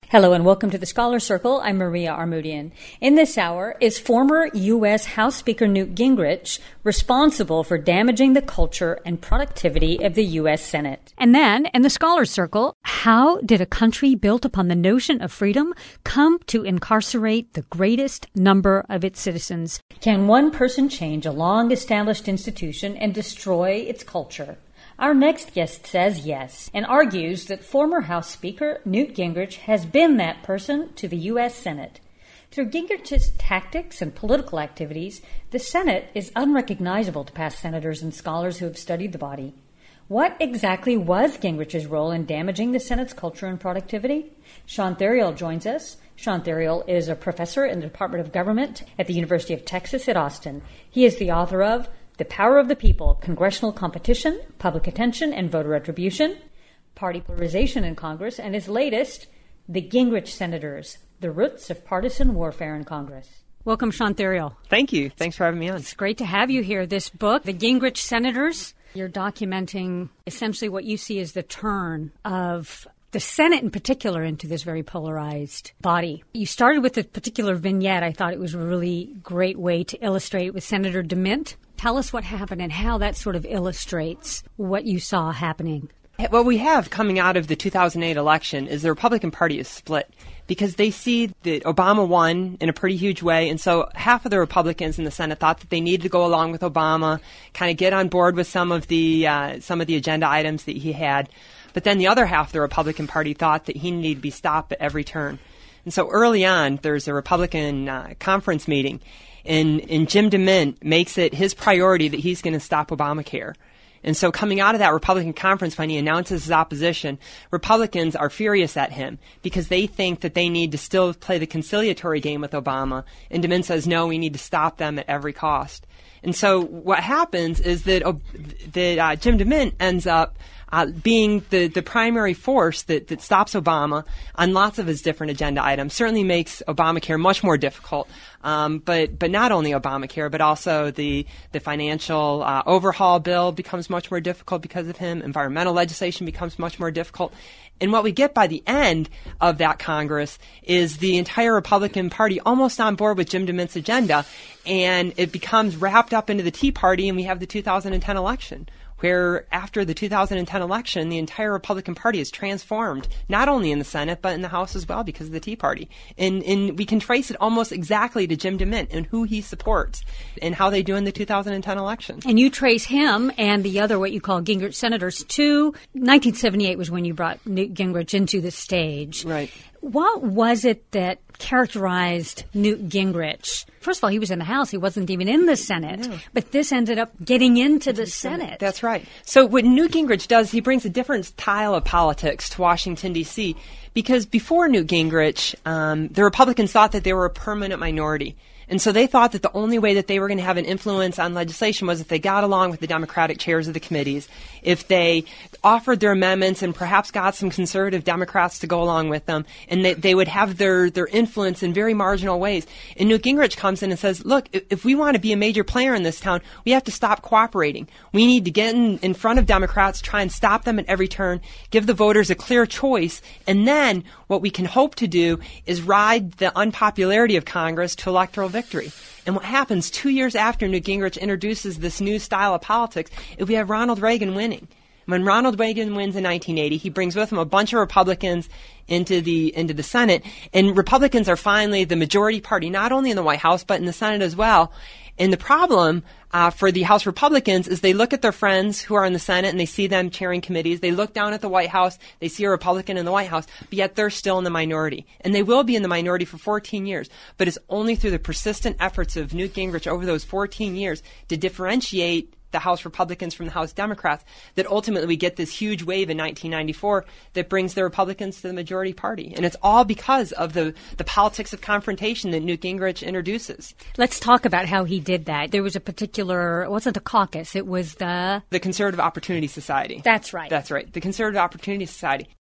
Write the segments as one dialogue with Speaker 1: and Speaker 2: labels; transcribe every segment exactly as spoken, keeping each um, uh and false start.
Speaker 1: Hello and welcome to the Scholar Circle. I'm Maria Armoudian. In this hour, is former U S House Speaker Newt Gingrich responsible for damaging the culture and productivity of the U S Senate?
Speaker 2: And then, in the Scholar Circle, how did a country built upon the notion of freedom come to incarcerate the greatest number of its citizens?
Speaker 1: Can one person change a long-established institution and destroy its culture? Our next guest says yes, and argues that former House Speaker Newt Gingrich has been that person to the U S Senate. Through Gingrich's tactics and political activities, the Senate is unrecognizable to past senators and scholars who have studied the body. What exactly was Gingrich's role in damaging the Senate's culture and productivity? Sean Theriault joins us. Sean Theriault is a professor in the Department of Government at the University of Texas at Austin. He is the author of The Power of the People, Congressional Competition, Public Attention, and Voter Retribution, Party Polarization in Congress, and his latest, The Gingrich Senators, The Roots of Partisan Warfare in Congress.
Speaker 2: Welcome, Sean Theriault.
Speaker 3: Thank you. Thanks for having me on.
Speaker 2: It's great to have you here. This book, The Gingrich Senators, you're documenting essentially what you see as the turn of the Senate in particular into this very polarized body. You started with a particular vignette. I thought it was a really great way to illustrate with Senator DeMint. Tell us what happened and how that sort of illustrates what you saw happening.
Speaker 3: What we have coming out of the two thousand eight election is the Republican Party is split because they see that Obama won in a pretty huge way. And so half of the Republicans in the Senate thought that they needed to go along with Obama, kind of get on board with some of the uh, some of the agenda items that he had. But then the other half of the Republican Party thought that he needed to be stopped at every turn. And so early on, there's a Republican uh, conference meeting. And, and Jim DeMint makes it his priority that he's going to stop Obamacare. And so coming out of that Republican conference, when he announces his opposition, Republicans are furious at him because they think that they need to still play the conciliatory game with Obama. And DeMint says, no, we need to stop them at every cost. And so what happens is that, uh, that uh, Jim DeMint ends up Uh, being the, the primary force that, that stops Obama on lots of his different agenda items. Certainly makes Obamacare much more difficult. Um, but but not only Obamacare, but also the the financial uh, overhaul bill becomes much more difficult because of him. Environmental legislation becomes much more difficult. And what we get by the end of that Congress is the entire Republican Party almost on board with Jim DeMint's agenda, and it becomes wrapped up into the Tea Party, and we have the two thousand ten election, where after the two thousand ten election, the entire Republican Party is transformed, not only in the Senate, but in the House as well because of the Tea Party. And, and we can trace it almost exactly to Jim DeMint and who he supports and how they do in the two thousand ten election.
Speaker 2: And you trace him and the other, what you call Gingrich senators, to nineteen seventy-eight was when you brought Newt Gingrich into the stage.
Speaker 3: Right.
Speaker 2: What was it that characterized Newt Gingrich? First of all, he was in the House. He wasn't even in the Senate. No. But this ended up getting into the Senate.
Speaker 3: That's right. So what Newt Gingrich does, he brings a different style of politics to Washington, D C, because before Newt Gingrich, um, the Republicans thought that they were a permanent minority. And so they thought that the only way that they were going to have an influence on legislation was if they got along with the Democratic chairs of the committees, if they offered their amendments and perhaps got some conservative Democrats to go along with them, and they, they would have their, their influence in very marginal ways. And Newt Gingrich comes in and says, look, if, if we want to be a major player in this town, we have to stop cooperating. We need to get in, in front of Democrats, try and stop them at every turn, give the voters a clear choice, and then what we can hope to do is ride the unpopularity of Congress to electoral victory. And what happens two years after Newt Gingrich introduces this new style of politics is we have Ronald Reagan winning. When Ronald Reagan wins in nineteen eighty, he brings with him a bunch of Republicans into the into the Senate, and Republicans are finally the majority party, not only in the White House, but in the Senate as well. And the problem uh, for the House Republicans is they look at their friends who are in the Senate and they see them chairing committees. They look down at the White House. They see a Republican in the White House, but yet they're still in the minority. And they will be in the minority for fourteen years. But it's only through the persistent efforts of Newt Gingrich over those fourteen years to differentiate the House Republicans from the House Democrats that ultimately we get this huge wave in nineteen ninety-four that brings the Republicans to the majority party. And it's all because of the, the politics of confrontation that Newt Gingrich introduces.
Speaker 2: Let's talk about how he did that. There was a particular, it wasn't a caucus, it was the...
Speaker 3: The Conservative Opportunity Society.
Speaker 2: That's right.
Speaker 3: That's right. The Conservative Opportunity Society.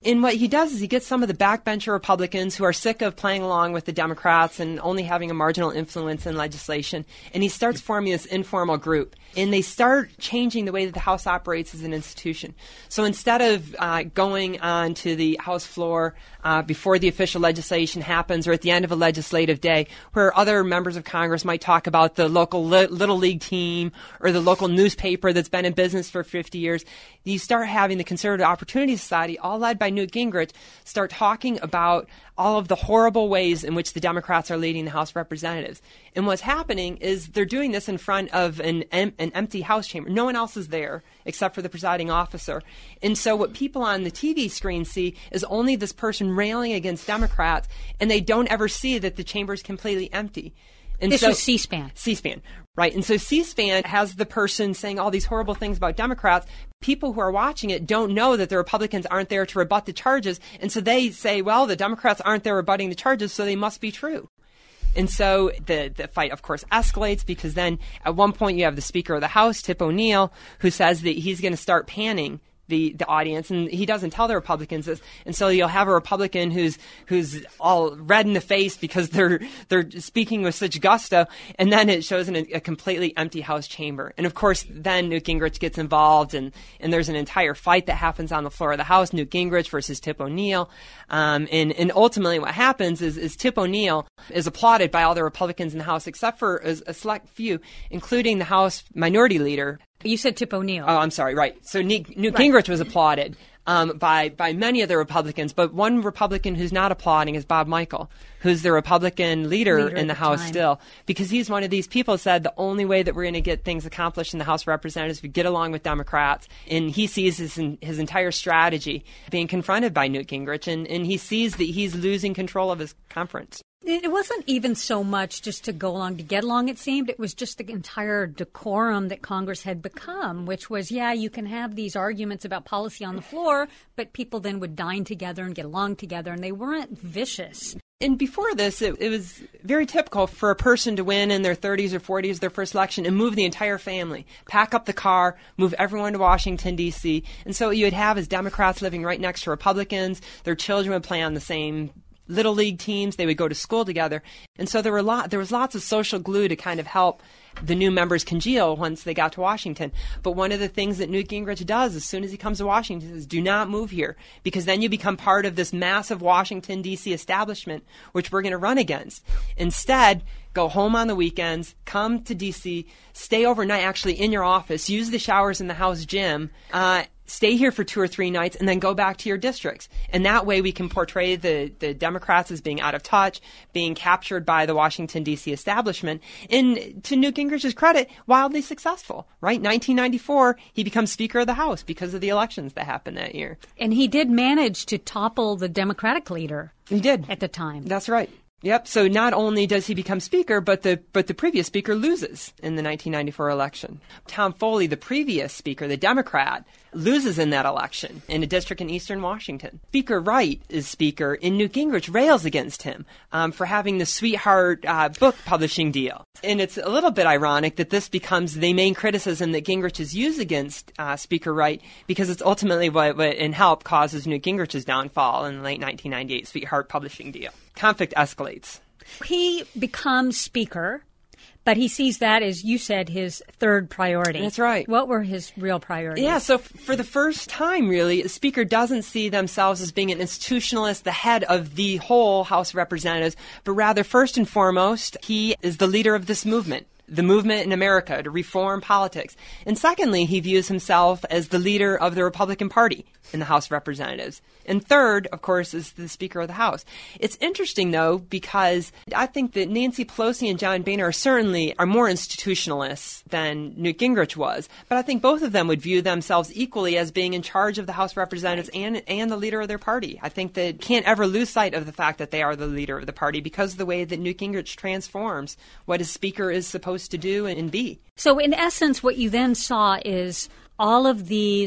Speaker 3: And what he does is he gets some of the backbencher Republicans who are sick of playing along with the Democrats and only having a marginal influence in legislation, and he starts forming this informal group. And they start changing the way that the House operates as an institution. So instead of uh, going on to the House floor uh, before the official legislation happens or at the end of a legislative day, where other members of Congress might talk about the local li- Little League team or the local newspaper that's been in business for fifty years, you start having the Conservative Opportunity Society, all led by Newt Gingrich, start talking about all of the horrible ways in which the Democrats are leading the House of Representatives. And what's happening is they're doing this in front of an, em- an empty House chamber. No one else is there except for the presiding officer. And so what people on the T V screen see is only this person railing against Democrats, and they don't ever see that the chamber is completely empty. And
Speaker 2: this
Speaker 3: so,
Speaker 2: was C-SPAN.
Speaker 3: C-SPAN, right. And so C-SPAN has the person saying all these horrible things about Democrats. People who are watching it don't know that the Republicans aren't there to rebut the charges. And so they say, well, the Democrats aren't there rebutting the charges, so they must be true. And so the, the fight, of course, escalates because then at one point you have the Speaker of the House, Tip O'Neill, who says that he's going to start panning the, the audience, and he doesn't tell the Republicans this. And so you'll have a Republican who's who's all red in the face because they're they're speaking with such gusto, and then it shows in a, a completely empty House chamber. And of course, then Newt Gingrich gets involved, and, and there's an entire fight that happens on the floor of the House, Newt Gingrich versus Tip O'Neill. Um, and, and ultimately what happens is, is Tip O'Neill is applauded by all the Republicans in the House, except for a, a select few, including the House Minority Leader.
Speaker 2: You said Tip O'Neill.
Speaker 3: Oh, I'm sorry, right. So Newt, Newt
Speaker 2: right.
Speaker 3: Gingrich was applauded um, by, by many of the Republicans, but one Republican who's not applauding is Bob Michel, who's the Republican leader,
Speaker 2: leader
Speaker 3: in the,
Speaker 2: the
Speaker 3: House
Speaker 2: time.
Speaker 3: still, because he's one of these people who said the only way that we're going to get things accomplished in the House of Representatives is we get along with Democrats, and he sees his, his entire strategy being confronted by Newt Gingrich, and, and he sees that he's losing control of his conference.
Speaker 2: It wasn't even so much just to go along to get along, it seemed. It was just the entire decorum that Congress had become, which was, yeah, you can have these arguments about policy on the floor, but people then would dine together and get along together, and they weren't vicious.
Speaker 3: And before this, it, it was very typical for a person to win in their thirties or forties, their first election, and move the entire family, pack up the car, move everyone to Washington, D C. And so what you would have is Democrats living right next to Republicans. Their children would play on the same Little League teams. They would go to school together. And so there were lot, there was lots of social glue to kind of help the new members congeal once they got to Washington. But one of the things that Newt Gingrich does as soon as he comes to Washington is do not move here, because then you become part of this massive Washington, D C establishment, which we're going to run against. Instead, go home on the weekends, come to D C, stay overnight actually in your office, use the showers in the House gym, uh, stay here for two or three nights, and then go back to your districts. And that way we can portray the, the Democrats as being out of touch, being captured by the Washington, D C establishment. And to Newt Gingrich's credit, wildly successful, right? nineteen ninety-four, he becomes Speaker of the House because of the elections that happened that year.
Speaker 2: And he did manage to topple the Democratic leader.
Speaker 3: He did.
Speaker 2: At the time.
Speaker 3: That's right. Yep. So not only does he become Speaker, but the but the previous Speaker loses in the nineteen ninety-four election. Tom Foley, the previous Speaker, the Democrat, loses in that election in a district in eastern Washington. Speaker Wright is Speaker, and Newt Gingrich rails against him um, for having the Sweetheart uh, book publishing deal. And it's a little bit ironic that this becomes the main criticism that Gingrich has used against uh, Speaker Wright, because it's ultimately what, what in help causes Newt Gingrich's downfall in the late nineteen ninety-eight Sweetheart publishing deal. Conflict escalates.
Speaker 2: He becomes Speaker, but he sees that as, you said, his third priority.
Speaker 3: That's right.
Speaker 2: What were his real priorities?
Speaker 3: Yeah, so f- for the first time, really, the Speaker doesn't see themselves as being an institutionalist, the head of the whole House of Representatives, but rather, first and foremost, he is the leader of this movement. The movement in America to reform politics. And secondly, he views himself as the leader of the Republican Party in the House of Representatives. And third, of course, is the Speaker of the House. It's interesting, though, because I think that Nancy Pelosi and John Boehner are certainly are more institutionalists than Newt Gingrich was. But I think both of them would view themselves equally as being in charge of the House of Representatives and, and the leader of their party. I think that can't ever lose sight of the fact that they are the leader of the party because of the way that Newt Gingrich transforms what a Speaker is supposed to do and be.
Speaker 2: So in essence, what you then saw is all of these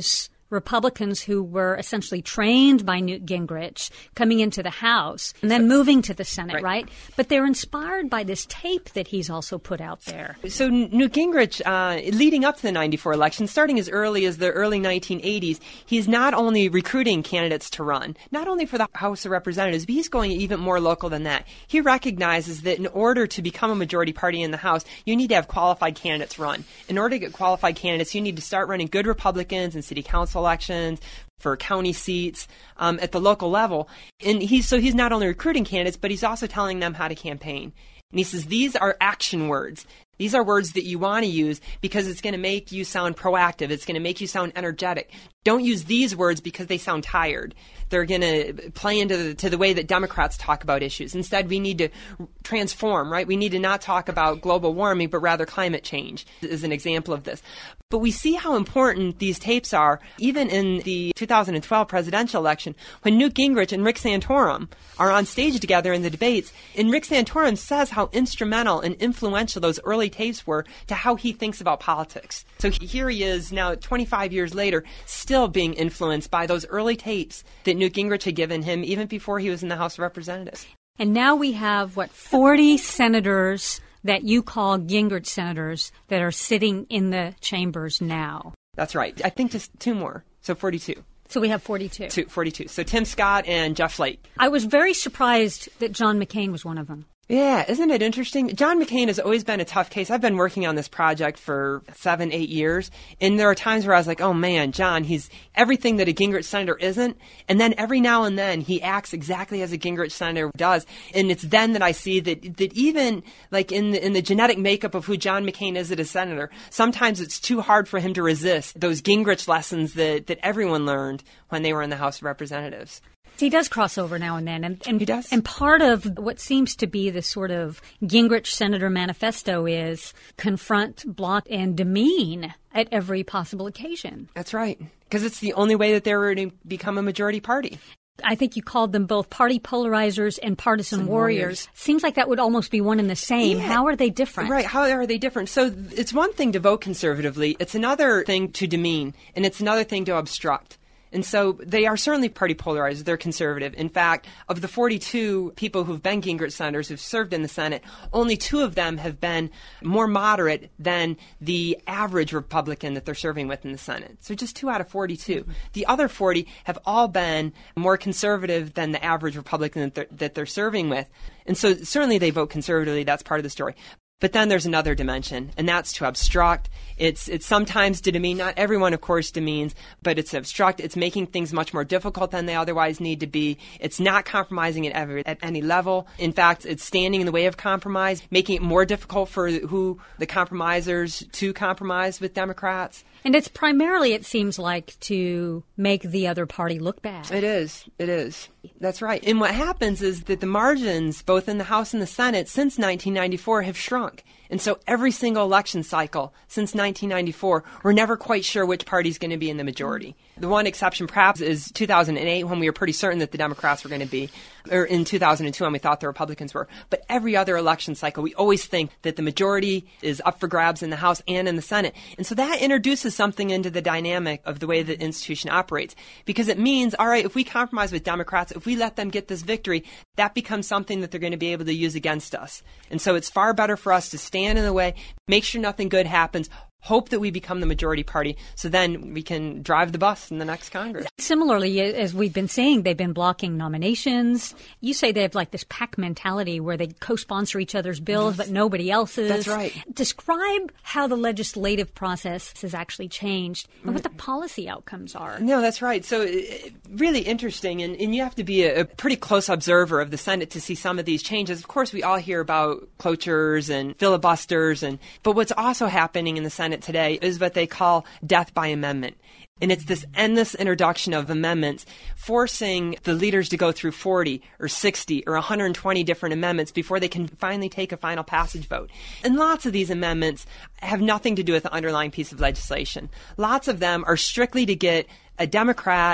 Speaker 2: Republicans who were essentially trained by Newt Gingrich coming into the House and then moving to the Senate, right? right? But they're inspired by this tape that he's also put out there.
Speaker 3: So Newt Gingrich, uh, leading up to the ninety-four election, starting as early as the early nineteen eighties, he's not only recruiting candidates to run, not only for the House of Representatives, but he's going even more local than that. He recognizes that in order to become a majority party in the House, you need to have qualified candidates run. In order to get qualified candidates, you need to start running good Republicans in city council elections, for county seats, um, at the local level. And he's so he's not only recruiting candidates, but he's also telling them how to campaign. And he says, these are action words. These are words that you want to use because it's going to make you sound proactive. It's going to make you sound energetic. Don't use these words because they sound tired. They're going to play into the, to the way that Democrats talk about issues. Instead, we need to transform, right? We need to not talk about global warming, but rather climate change is an example of this. But we see how important these tapes are, even in the two thousand twelve presidential election, when Newt Gingrich and Rick Santorum are on stage together in the debates. And Rick Santorum says how instrumental and influential those early tapes were to how he thinks about politics. So here he is now, twenty-five years later, still being influenced by those early tapes that Newt Gingrich had given him even before he was in the House of Representatives.
Speaker 2: And now we have, what, forty senators that you call Gingrich senators that are sitting in the chambers now.
Speaker 3: That's right. I think just two more. So forty-two.
Speaker 2: So we have forty-two.
Speaker 3: Two, forty-two. So Tim Scott and Jeff Flake.
Speaker 2: I was very surprised that John McCain was one of them.
Speaker 3: Yeah, isn't it interesting? John McCain has always been a tough case. I've been working on this project for seven, eight years, and there are times where I was like, oh man, John, he's everything that a Gingrich senator isn't, and then every now and then he acts exactly as a Gingrich senator does, and it's then that I see that that even like in the, in the genetic makeup of who John McCain is as a senator, sometimes it's too hard for him to resist those Gingrich lessons that, that everyone learned when they were in the House of Representatives.
Speaker 2: He does cross over now and then. And, and,
Speaker 3: he does.
Speaker 2: And part of what seems to be the sort of Gingrich Senator manifesto is confront, block, and demean at every possible occasion.
Speaker 3: That's right. Because it's the only way that they were to become a majority party.
Speaker 2: I think you called them both party polarizers and partisan warriors. warriors. Seems like that would almost be one and the same.
Speaker 3: Yeah.
Speaker 2: How are they different?
Speaker 3: Right. How are they different? So it's one thing to vote conservatively. It's another thing to demean. And it's another thing to obstruct. And so they are certainly party polarized. They're conservative. In fact, of the forty-two people who've been Gingrich senators who've served in the Senate, only two of them have been more moderate than the average Republican that they're serving with in the Senate. So just two out of forty-two. Mm-hmm. The other forty have all been more conservative than the average Republican that they're, that they're serving with. And so certainly they vote conservatively. That's part of the story. But then there's another dimension, and that's to obstruct. It's it's sometimes to demean. Not everyone, of course, demeans, but it's to obstruct. It's making things much more difficult than they otherwise need to be. It's not compromising at, every, at any level. In fact, it's standing in the way of compromise, making it more difficult for who the compromisers to compromise with Democrats.
Speaker 2: And it's primarily, it seems like, to make the other party look bad.
Speaker 3: It is. It is. That's right. And what happens is that the margins, both in the House and the Senate, since nineteen ninety-four have shrunk. And so every single election cycle since nineteen ninety-four, we're never quite sure which party's going to be in the majority. The one exception perhaps is two thousand eight, when we were pretty certain that the Democrats were going to be, or in two thousand two when we thought the Republicans were. But every other election cycle, we always think that the majority is up for grabs in the House and in the Senate. And so that introduces something into the dynamic of the way the institution operates. Because it means, all right, if we compromise with Democrats, if we let them get this victory, that becomes something that they're going to be able to use against us. And so it's far better for us to stand in the way, make sure nothing good happens, hope that we become the majority party, so then we can drive the bus in the next Congress.
Speaker 2: Similarly, as we've been saying, they've been blocking nominations. You say they have like this pack mentality where they co-sponsor each other's bills, yes. but nobody else's.
Speaker 3: That's right.
Speaker 2: Describe how the legislative process has actually changed and what the policy outcomes are.
Speaker 3: No, that's right. So uh, really interesting, and, and you have to be a, a pretty close observer of the Senate to see some of these changes. Of course, we all hear about cloture and filibusters, and but what's also happening in the Senate today is what they call death by amendment. And it's this endless introduction of amendments, forcing the leaders to go through forty or sixty or one hundred twenty different amendments before they can finally take a final passage vote. And lots of these amendments have nothing to do with the underlying piece of legislation. Lots of them are strictly to get a Democrat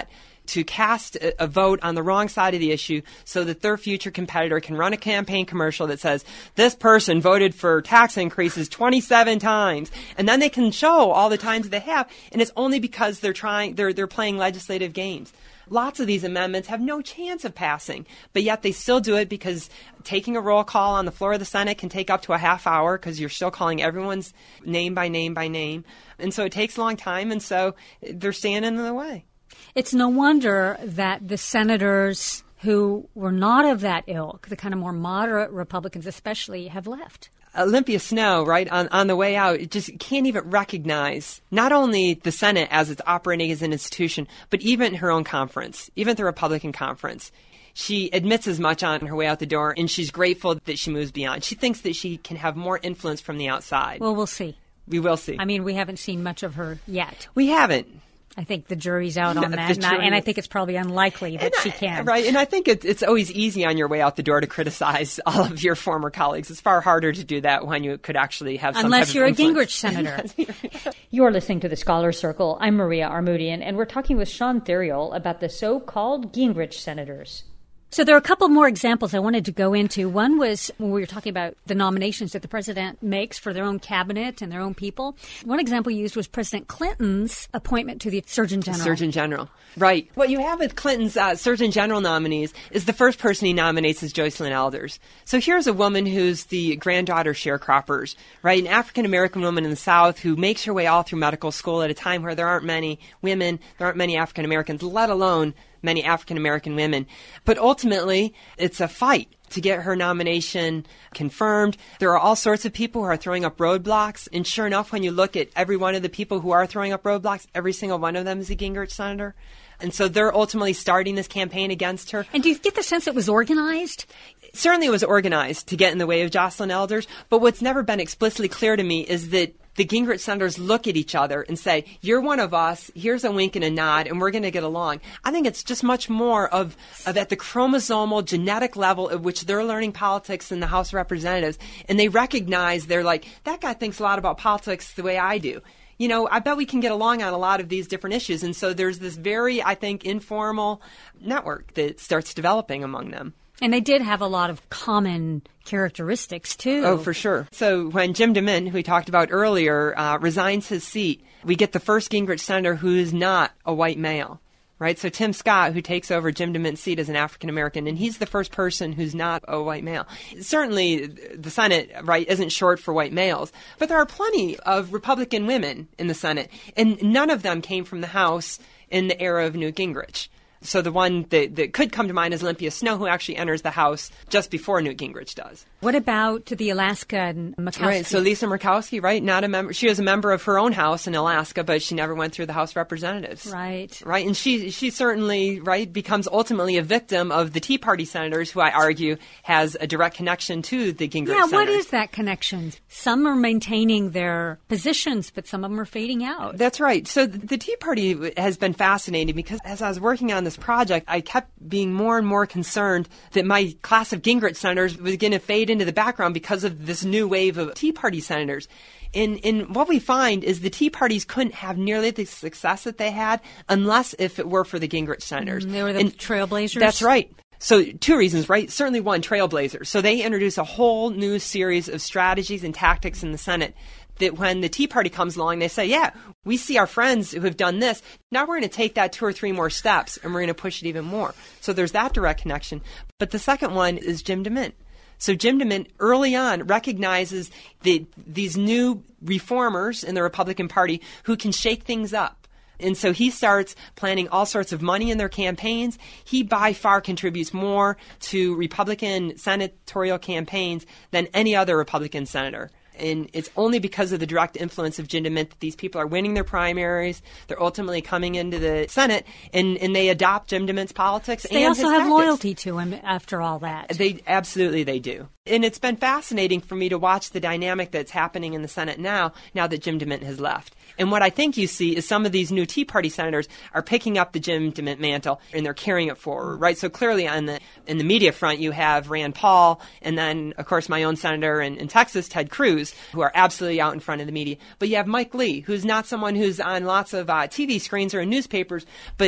Speaker 3: to cast a, a vote on the wrong side of the issue so that their future competitor can run a campaign commercial that says, this person voted for tax increases twenty-seven times. And then they can show all the times they have, and it's only because they're trying, they're, they're playing legislative games. Lots of these amendments have no chance of passing, but yet they still do it because taking a roll call on the floor of the Senate can take up to a half hour because you're still calling everyone's name by name by name. And so it takes a long time, and so they're standing in the way.
Speaker 2: It's no wonder that the senators who were not of that ilk, the kind of more moderate Republicans especially, have left.
Speaker 3: Olympia Snowe, right, on, on the way out, just can't even recognize not only the Senate as it's operating as an institution, but even her own conference, even the Republican conference. She admits as much on her way out the door, and she's grateful that she moves beyond. She thinks that she can have more influence from the outside.
Speaker 2: Well, we'll see.
Speaker 3: We will see.
Speaker 2: I mean, we haven't seen much of her yet.
Speaker 3: We haven't.
Speaker 2: I think the jury's out on that, and I, and I think it's probably unlikely that
Speaker 3: and
Speaker 2: she
Speaker 3: I,
Speaker 2: can.
Speaker 3: Right, and I think it, it's always easy on your way out the door to criticize all of your former colleagues. It's far harder to do that when you could actually have some
Speaker 2: Unless
Speaker 3: type
Speaker 2: you're
Speaker 3: of
Speaker 2: a Gingrich senator.
Speaker 1: You're listening to the Scholar Circle. I'm Maria Armoudian, and we're talking with Sean Theriault about the so-called Gingrich senators.
Speaker 2: So there are a couple more examples I wanted to go into. One was when we were talking about the nominations that the president makes for their own cabinet and their own people. One example used was President Clinton's appointment to the Surgeon General.
Speaker 3: Surgeon General. Right. What you have with Clinton's uh, Surgeon General nominees is the first person he nominates is Joycelyn Elders. So here's a woman who's the granddaughter of sharecroppers, right? An African-American woman in the South who makes her way all through medical school at a time where there aren't many women, there aren't many African-Americans, let alone many African-American women. But ultimately, it's a fight to get her nomination confirmed. There are all sorts of people who are throwing up roadblocks. And sure enough, when you look at every one of the people who are throwing up roadblocks, every single one of them is a Gingrich senator. And so they're ultimately starting this campaign against her.
Speaker 2: And do you get the sense it was organized?
Speaker 3: Certainly it was organized to get in the way of Joycelyn Elders. But what's never been explicitly clear to me is that the Gingrich senators look at each other and say, you're one of us, here's a wink and a nod, and we're going to get along. I think it's just much more of, of at the chromosomal, genetic level at which they're learning politics in the House of Representatives, and they recognize, they're like, that guy thinks a lot about politics the way I do. You know, I bet we can get along on a lot of these different issues. And so there's this very, I think, informal network that starts developing among them.
Speaker 2: And they did have a lot of common characteristics, too.
Speaker 3: Oh, for sure. So when Jim DeMint, who we talked about earlier, uh, resigns his seat, we get the first Gingrich senator who is not a white male, right? So Tim Scott, who takes over Jim DeMint's seat as an African-American, and he's the first person who's not a white male. Certainly, the Senate, right, isn't short for white males, but there are plenty of Republican women in the Senate, and none of them came from the House in the era of Newt Gingrich. So the one that, that could come to mind is Olympia Snowe, who actually enters the House just before Newt Gingrich does.
Speaker 2: What about the Alaska and Murkowski?
Speaker 3: Right, so Lisa Murkowski, right, not a member. She was a member of her own house in Alaska, but she never went through the House of Representatives.
Speaker 2: Right.
Speaker 3: Right, and she she certainly, right, becomes ultimately a victim of the Tea Party senators, who I argue has a direct connection to the Gingrich
Speaker 2: yeah,
Speaker 3: senators.
Speaker 2: Yeah, what is that connection? Some are maintaining their positions, but some of them are fading out.
Speaker 3: That's right. So the Tea Party has been fascinating because as I was working on this project, I kept being more and more concerned that my class of Gingrich senators was going to fade into the background because of this new wave of Tea Party senators. And, and what we find is the Tea Parties couldn't have nearly the success that they had unless if it were for the Gingrich senators.
Speaker 2: Mm, they were the
Speaker 3: and
Speaker 2: trailblazers?
Speaker 3: That's right. So two reasons, right? Certainly one, trailblazers. So they introduce a whole new series of strategies and tactics in the Senate that when the Tea Party comes along, they say, yeah, we see our friends who have done this. Now we're going to take that two or three more steps and we're going to push it even more. So there's that direct connection. But the second one is Jim DeMint. So Jim DeMint early on recognizes the, these new reformers in the Republican Party who can shake things up. And so he starts planning all sorts of money in their campaigns. He by far contributes more to Republican senatorial campaigns than any other Republican senator. And it's only because of the direct influence of Jim DeMint that these people are winning their primaries. They're ultimately coming into the Senate, and, and they adopt Jim DeMint's politics.
Speaker 2: They
Speaker 3: and
Speaker 2: also
Speaker 3: his
Speaker 2: have
Speaker 3: tactics.
Speaker 2: loyalty to him after all that.
Speaker 3: They absolutely they do. And it's been fascinating for me to watch the dynamic that's happening in the Senate now, now that Jim DeMint has left. And what I think you see is some of these new Tea Party senators are picking up the Jim DeMint mantle and they're carrying it forward, right? So clearly on the in the media front, you have Rand Paul and then, of course, my own senator in, in Texas, Ted Cruz, who are absolutely out in front of the media. But you have Mike Lee, who's not someone who's on lots of uh, T V screens or in newspapers, but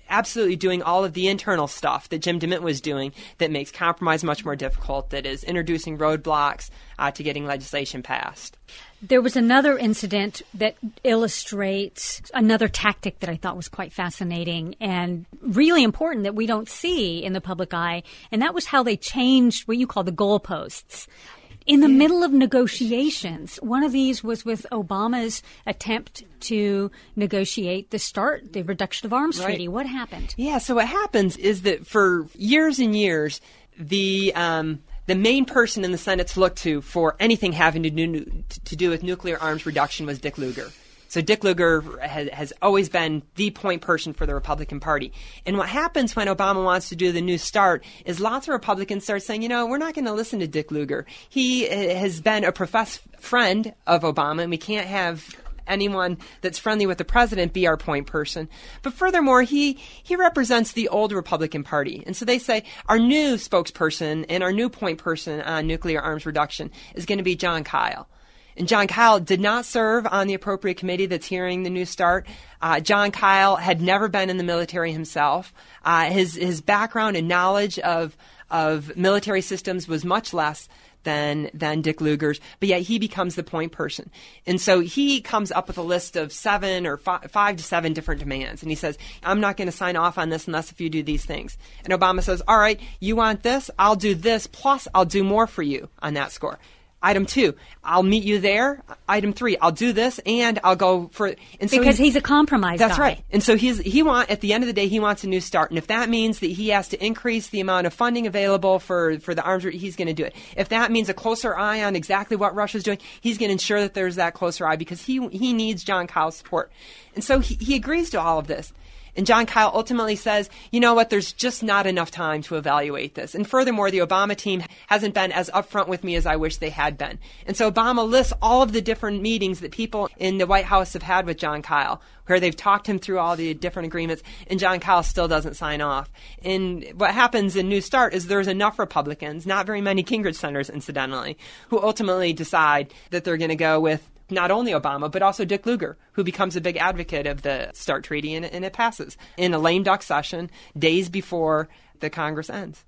Speaker 3: absolutely doing all of the internal stuff that Jim DeMint was doing that makes compromise much more difficult, that is introducing roadblocks uh, to getting legislation passed.
Speaker 2: There was another incident that illustrates another tactic that I thought was quite fascinating and really important that we don't see in the public eye, and that was how they changed what you call the goalposts. In the yeah. middle of negotiations, one of these was with Obama's attempt to negotiate the START, the Reduction of Arms
Speaker 3: right.
Speaker 2: Treaty. What happened?
Speaker 3: Yeah, so what happens is that for years and years, the um, the main person in the Senate to look to for anything having to do, to do with nuclear arms reduction was Dick Lugar. So Dick Lugar has, has always been the point person for the Republican Party. And what happens when Obama wants to do the New START is lots of Republicans start saying, you know, we're not going to listen to Dick Lugar. He has been a professed friend of Obama, and we can't have anyone that's friendly with the president be our point person. But furthermore, he, he represents the old Republican Party. And so they say our new spokesperson and our new point person on nuclear arms reduction is going to be Jon Kyl. And Jon Kyl did not serve on the appropriate committee that's hearing the New START. Uh, Jon Kyl had never been in the military himself. Uh, his his background and knowledge of of military systems was much less than than Dick Lugar's, but yet he becomes the point person. And so he comes up with a list of seven or five, five to seven different demands. And he says, I'm not going to sign off on this unless if you do these things. And Obama says, all right, you want this? I'll do this, plus I'll do more for you on that score. Item two, I'll meet you there. Item three, I'll do this, and I'll go for. And so
Speaker 2: because he's, he's a compromise
Speaker 3: that's
Speaker 2: guy.
Speaker 3: right. And so he's he want at the end of the day he wants a New START, and if that means that he has to increase the amount of funding available for for the arms, he's going to do it. If that means a closer eye on exactly what Russia's doing, he's going to ensure that there's that closer eye because he he needs Jon Kyl's support, and so he, he agrees to all of this. And Jon Kyl ultimately says, you know what, there's just not enough time to evaluate this. And furthermore, the Obama team hasn't been as upfront with me as I wish they had been. And so Obama lists all of the different meetings that people in the White House have had with Jon Kyl, where they've talked him through all the different agreements, and Jon Kyl still doesn't sign off. And what happens in New START is there's enough Republicans, not very many Gingrich senators, incidentally, who ultimately decide that they're going to go with not only Obama, but also Dick Lugar, who becomes a big advocate of the START treaty, and, and it passes in a lame duck session days before the Congress ends.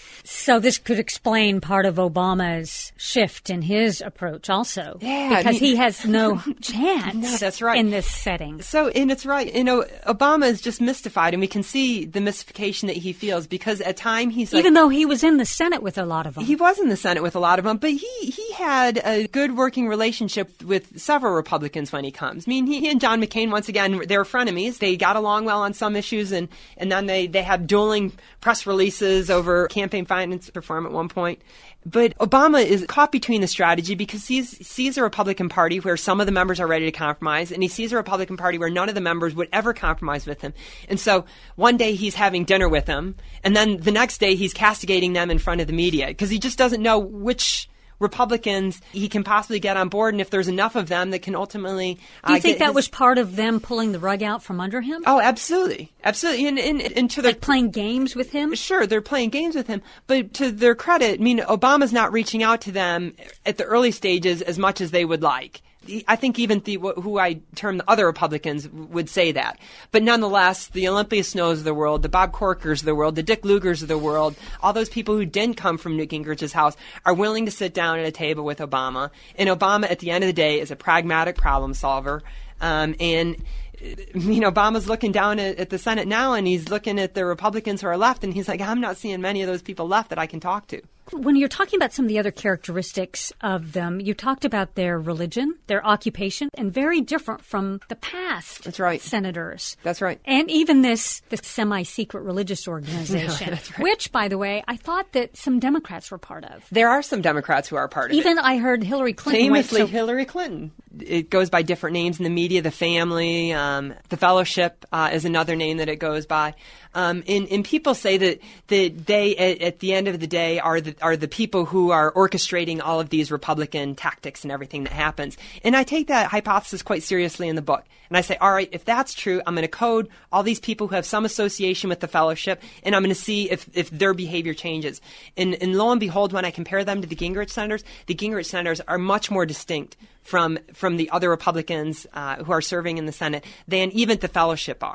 Speaker 2: So this could explain part of Obama's shift in his approach also.
Speaker 3: Yeah.
Speaker 2: Because I mean, he has no chance
Speaker 3: no, that's right.
Speaker 2: in this setting.
Speaker 3: So, and it's right. You know, Obama is just mystified, and we can see the mystification that he feels because at time he's like...
Speaker 2: Even though he was in the Senate with a lot of them.
Speaker 3: He was in the Senate with a lot of them, but he, he had a good working relationship with several Republicans when he comes. I mean, he and John McCain, once again, they were frenemies. They got along well on some issues, and, and then they, they had dueling press releases over campaign finance reform at one point. But Obama is caught between the strategy because he sees a Republican Party where some of the members are ready to compromise, and he sees a Republican Party where none of the members would ever compromise with him. And so one day he's having dinner with them, and then the next day he's castigating them in front of the media because he just doesn't know which Republicans he can possibly get on board, and if there's enough of them that can ultimately... Uh,
Speaker 2: Do you think that
Speaker 3: his...
Speaker 2: was part of them pulling the rug out from under him?
Speaker 3: Oh, absolutely. Absolutely. And, and, and to their...
Speaker 2: Like playing games with him?
Speaker 3: Sure, they're playing games with him. But to their credit, I mean, Obama's not reaching out to them at the early stages as much as they would like. I think even the, who I term the other Republicans would say that. But nonetheless, the Olympia Snows of the world, the Bob Corkers of the world, the Dick Lugars of the world, all those people who didn't come from Newt Gingrich's house are willing to sit down at a table with Obama. And Obama, at the end of the day, is a pragmatic problem solver. Um, and you know, Obama's looking down at, at the Senate now, and he's looking at the Republicans who are left, and he's like, I'm not seeing many of those people left that I can talk to.
Speaker 2: When you're talking about some of the other characteristics of them, you talked about their religion, their occupation, and very different from the past
Speaker 3: That's right.
Speaker 2: senators.
Speaker 3: That's right.
Speaker 2: And even this, this semi-secret religious organization,
Speaker 3: no, that's right.
Speaker 2: which, by the way, I thought that some Democrats were part of.
Speaker 3: There are some Democrats who are part of
Speaker 2: even
Speaker 3: it.
Speaker 2: Even I heard Hillary Clinton.
Speaker 3: Famously,
Speaker 2: went to-
Speaker 3: Hillary Clinton. It goes by different names in the media. The Family, um, the Fellowship uh, is another name that it goes by. Um, and, and people say that, that they, at, at the end of the day, are the, are the people who are orchestrating all of these Republican tactics and everything that happens. And I take that hypothesis quite seriously in the book. And I say, all right, if that's true, I'm going to code all these people who have some association with the Fellowship, and I'm going to see if, if their behavior changes. And, and lo and behold, when I compare them to the Gingrich senators, the Gingrich senators are much more distinct from from the other Republicans uh, who are serving in the Senate than even the Fellowship are.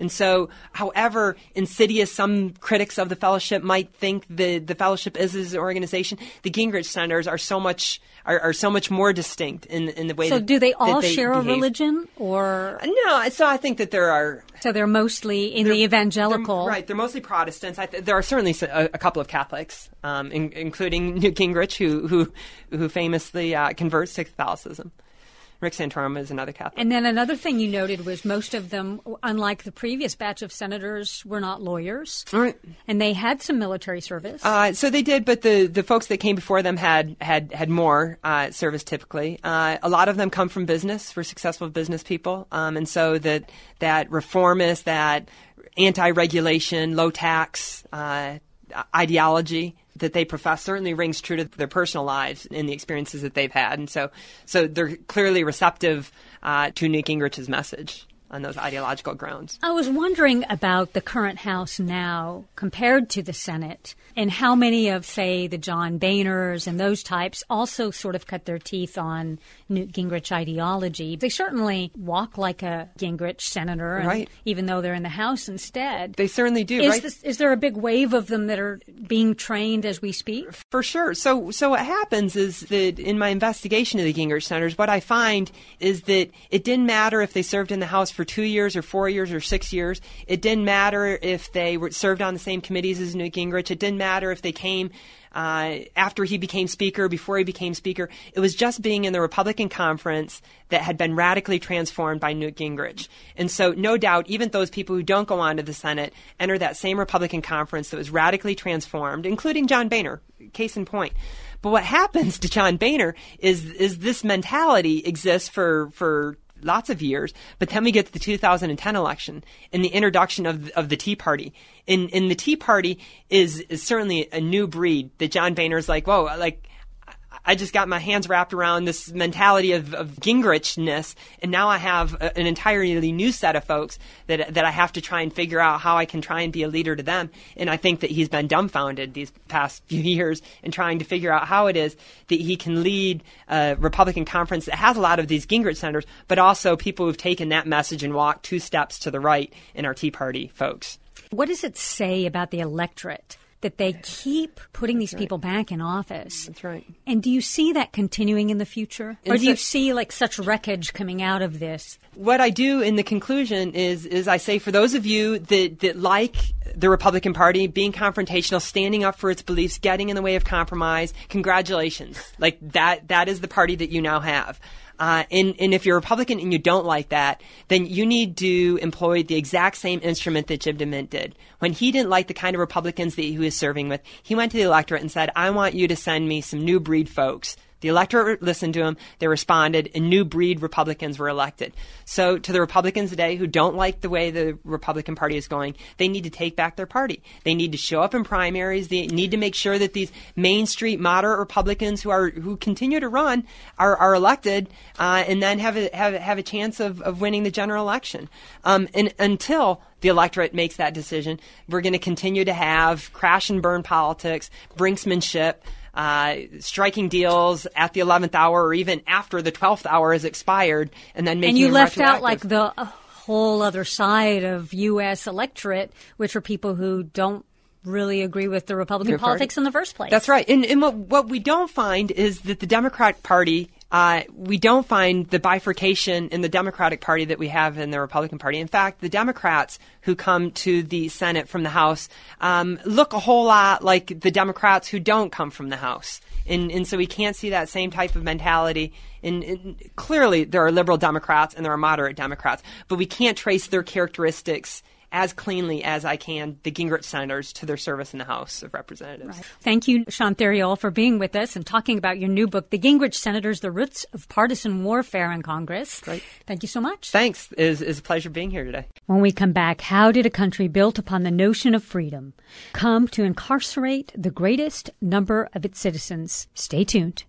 Speaker 3: And so, however insidious some critics of the fellowship might think the, the fellowship is as an organization, the Gingrich Senators are so much are, are so much more distinct in in the way.
Speaker 2: So,
Speaker 3: that,
Speaker 2: do they all
Speaker 3: they
Speaker 2: share
Speaker 3: behave.
Speaker 2: a religion, or
Speaker 3: no? So I think that there are.
Speaker 2: So they're mostly in the evangelical,
Speaker 3: they're, right? They're mostly Protestants. I th- there are certainly a, a couple of Catholics, um, in, including Newt Gingrich, who who who famously uh, converts to Catholicism. Rick Santorum is another Catholic.
Speaker 2: And then another thing you noted was most of them, unlike the previous batch of senators, were not lawyers.
Speaker 3: Right.
Speaker 2: And they had some military service.
Speaker 3: Uh, so they did, but the, the folks that came before them had had, had more uh, service typically. Uh, a lot of them come from business, were successful business people. Um, and so that, that reformist, that anti-regulation, low tax uh, ideology that they profess certainly rings true to their personal lives and the experiences that they've had. And so so they're clearly receptive uh, to Newt Gingrich's message on those ideological grounds.
Speaker 2: I was wondering about the current House now compared to the Senate, and how many of, say, the John Boehners and those types also sort of cut their teeth on Newt Gingrich ideology. They certainly walk like a Gingrich senator, and
Speaker 3: right.
Speaker 2: even though they're in the House instead.
Speaker 3: They certainly do,
Speaker 2: is
Speaker 3: right?
Speaker 2: This, is there a big wave of them that are being trained as we speak?
Speaker 3: For sure. So so what happens is that in my investigation of the Gingrich senators, what I find is that it didn't matter if they served in the House for two years or four years or six years. It didn't matter if they were served on the same committees as Newt Gingrich. It didn't matter if they came uh, after he became Speaker, before he became Speaker. It was just being in the Republican conference that had been radically transformed by Newt Gingrich. And so no doubt, even those people who don't go on to the Senate enter that same Republican conference that was radically transformed, including John Boehner, case in point. But what happens to John Boehner is is this mentality exists for for lots of years, but then we get to the two thousand ten election and the introduction of of the Tea Party. In in the Tea Party is is certainly a new breed that John Boehner's like, whoa, like I just got my hands wrapped around this mentality of, of Gingrichness, and now I have a, an entirely new set of folks that that I have to try and figure out how I can try and be a leader to them. And I think that he's been dumbfounded these past few years in trying to figure out how it is that he can lead a Republican conference that has a lot of these Gingrich senators, but also people who've taken that message and walked two steps to the right in our Tea Party folks.
Speaker 2: What does it say about the electorate that they keep putting these
Speaker 3: That's
Speaker 2: people
Speaker 3: right.
Speaker 2: back in office?
Speaker 3: That's right.
Speaker 2: And do you see that continuing in the future?
Speaker 3: In
Speaker 2: or do you
Speaker 3: su-
Speaker 2: see like such wreckage coming out of this?
Speaker 3: What I do in the conclusion is is I say, for those of you that, that like the Republican Party, being confrontational, standing up for its beliefs, getting in the way of compromise, congratulations. Like that that is the party that you now have. Uh, and, and if you're a Republican and you don't like that, then you need to employ the exact same instrument that Jim DeMint did. When he didn't like the kind of Republicans that he was serving with, he went to the electorate and said, I want you to send me some new breed folks. The electorate listened to him, they responded, and new breed Republicans were elected. So to the Republicans today who don't like the way the Republican Party is going, they need to take back their party. They need to show up in primaries. They need to make sure that these Main Street moderate Republicans who are who continue to run are, are elected uh, and then have a, have, have a chance of, of winning the general election. Um, and until the electorate makes that decision, we're going to continue to have crash and burn politics, brinksmanship, Uh, striking deals at the eleventh hour or even after the twelfth hour has expired, and then making
Speaker 2: And you
Speaker 3: them
Speaker 2: left out
Speaker 3: retroactive.
Speaker 2: like the uh, whole other side of U S electorate, which are people who don't really agree with the Republican
Speaker 3: Your party.
Speaker 2: politics in the first place.
Speaker 3: That's right. And, and what, what we don't find is that the Democratic Party, uh, we don't find the bifurcation in the Democratic Party that we have in the Republican Party. In fact, the Democrats who come to the Senate from the House um, look a whole lot like the Democrats who don't come from the House. And, and so we can't see that same type of mentality. And, and clearly there are liberal Democrats and there are moderate Democrats, but we can't trace their characteristics as cleanly as I can the Gingrich senators to their service in the House of Representatives.
Speaker 2: Right. Thank you, Sean Theriault, for being with us and talking about your new book, The Gingrich Senators, The Roots of Partisan Warfare in Congress.
Speaker 3: Great.
Speaker 2: Thank you so much.
Speaker 3: Thanks. It is, it is a pleasure being here today.
Speaker 2: When we come back, how did a country built upon the notion of freedom come to incarcerate the greatest number of its citizens? Stay tuned.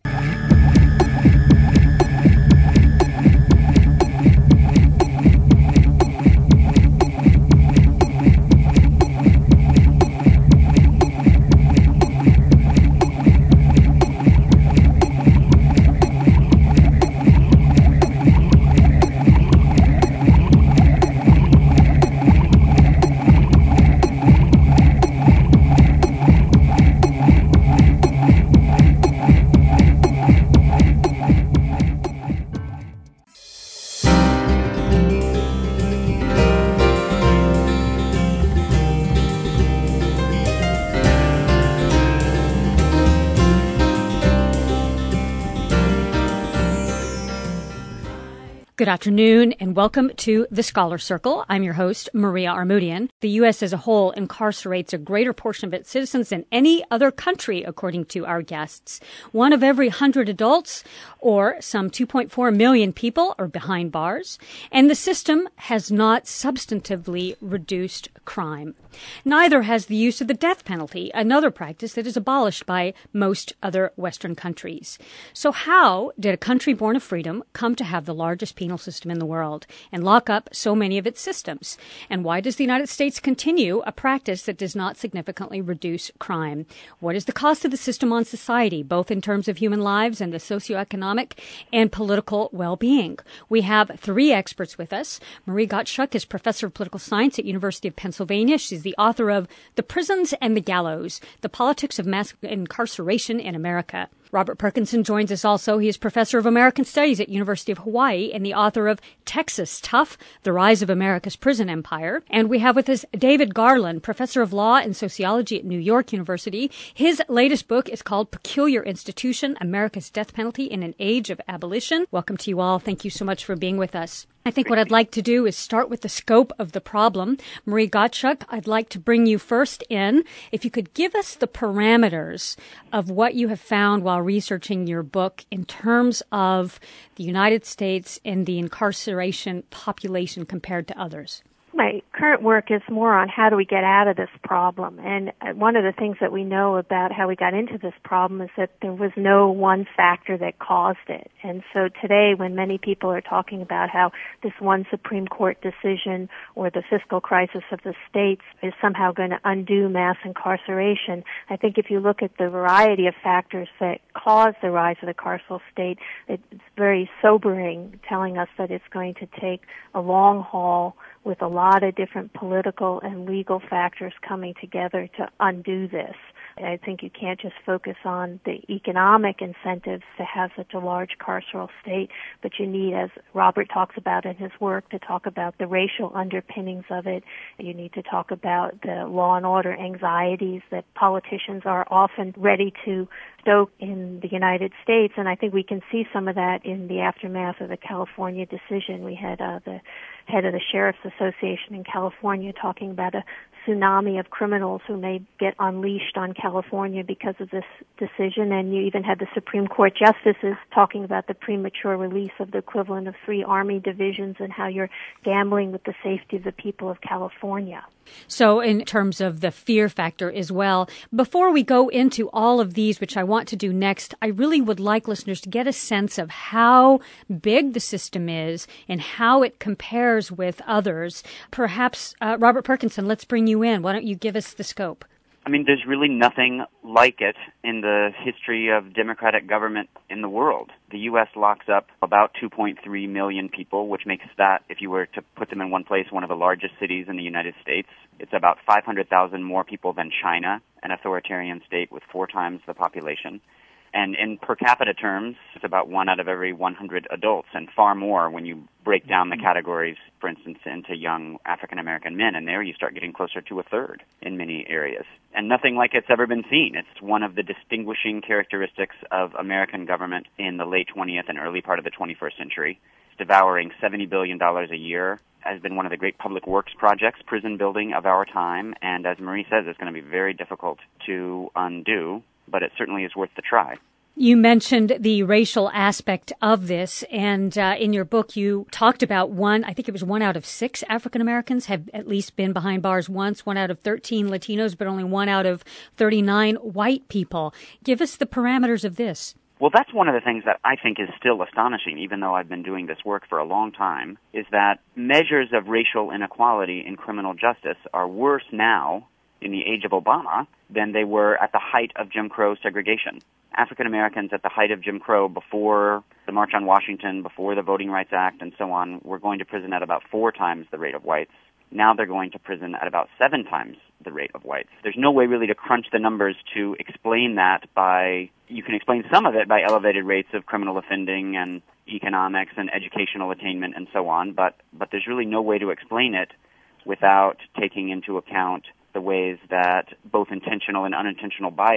Speaker 2: Good afternoon and welcome to The Scholar Circle. I'm your host, Maria Armoudian. The U S as a whole incarcerates a greater portion of its citizens than any other country, according to our guests. One of every hundred adults, or some two point four million people, are behind bars, and the system has not substantively reduced crime. Neither has the use of the death penalty, another practice that is abolished by most other Western countries. So how did a country born of freedom come to have the largest penal system in the world and lock up so many of its systems? And why does the United States continue a practice that does not significantly reduce crime? What is the cost of the system on society, both in terms of human lives and the socioeconomic and political well-being? We have three experts with us. Marie Gottschalk is professor of political science at University of Pennsylvania. She's the author of The Prisons and the Gallows, The Politics of Mass Incarceration in America. Robert Perkinson joins us also. He is professor of American Studies at University of Hawaii and the author of Texas Tough, The Rise of America's Prison Empire. And we have with us David Garland, professor of law and sociology at New York University. His latest book is called Peculiar Institution, America's Death Penalty in an Age of Abolition. Welcome to you all. Thank you so much for being with us. I think what I'd like to do is start with the scope of the problem. Marie Gottschalk, I'd like to bring you first in. If you could give us the parameters of what you have found while researching your book in terms of the United States and the incarceration population compared to others.
Speaker 4: My current work is more on how do we get out of this problem. And one of the things that we know about how we got into this problem is that there was no one factor that caused it. And so today, when many people are talking about how this one Supreme Court decision or the fiscal crisis of the states is somehow going to undo mass incarceration, I think if you look at the variety of factors that caused the rise of the carceral state, it's very sobering, telling us that it's going to take a long haul with a lot of different political and legal factors coming together to undo this. I think you can't just focus on the economic incentives to have such a large carceral state, but you need, as Robert talks about in his work, to talk about the racial underpinnings of it. You need to talk about the law and order anxieties that politicians are often ready to stoke in the United States, and I think we can see some of that in the aftermath of the California decision. We had uh, the head of the Sheriff's Association in California talking about a tsunami of criminals who may get unleashed on California because of this decision, and you even had the Supreme Court justices talking about the premature release of the equivalent of three Army divisions and how you're gambling with the safety of the people of California.
Speaker 2: So in terms of the fear factor as well, before we go into all of these, which I want to do next, I really would like listeners to get a sense of how big the system is and how it compares with others. Perhaps, uh, Robert Perkinson, let's bring you in. Why don't you give us the scope?
Speaker 5: I mean, there's really nothing like it in the history of democratic government in the world. The U S locks up about two point three million people, which makes that, if you were to put them in one place, one of the largest cities in the United States. It's about five hundred thousand more people than China, an authoritarian state with four times the population. And in per capita terms, it's about one out of every one hundred adults, and far more when you break down the categories, for instance, into young African-American men. And there you start getting closer to a third in many areas. And nothing like it's ever been seen. It's one of the distinguishing characteristics of American government in the late twentieth and early part of the twenty-first century. It's devouring seventy billion dollars a year, has been one of the great public works projects, prison building of our time. And as Marie says, it's going to be very difficult to undo, but it certainly is worth the try.
Speaker 2: You mentioned the racial aspect of this, and uh, in your book you talked about one, I think it was one out of six African Americans have at least been behind bars once, one out of thirteen Latinos, but only one out of thirty-nine white people. Give us the parameters of this.
Speaker 5: Well, that's one of the things that I think is still astonishing, even though I've been doing this work for a long time, is that measures of racial inequality in criminal justice are worse now in the age of Obama than they were at the height of Jim Crow segregation. African Americans at the height of Jim Crow, before the March on Washington, before the Voting Rights Act and so on, were going to prison at about four times the rate of whites. Now they're going to prison at about seven times the rate of whites. There's no way really to crunch the numbers to explain that by, you can explain some of it by elevated rates of criminal offending and economics and educational attainment and so on, but, but there's really no way to explain it without taking into account the ways that both intentional and unintentional bias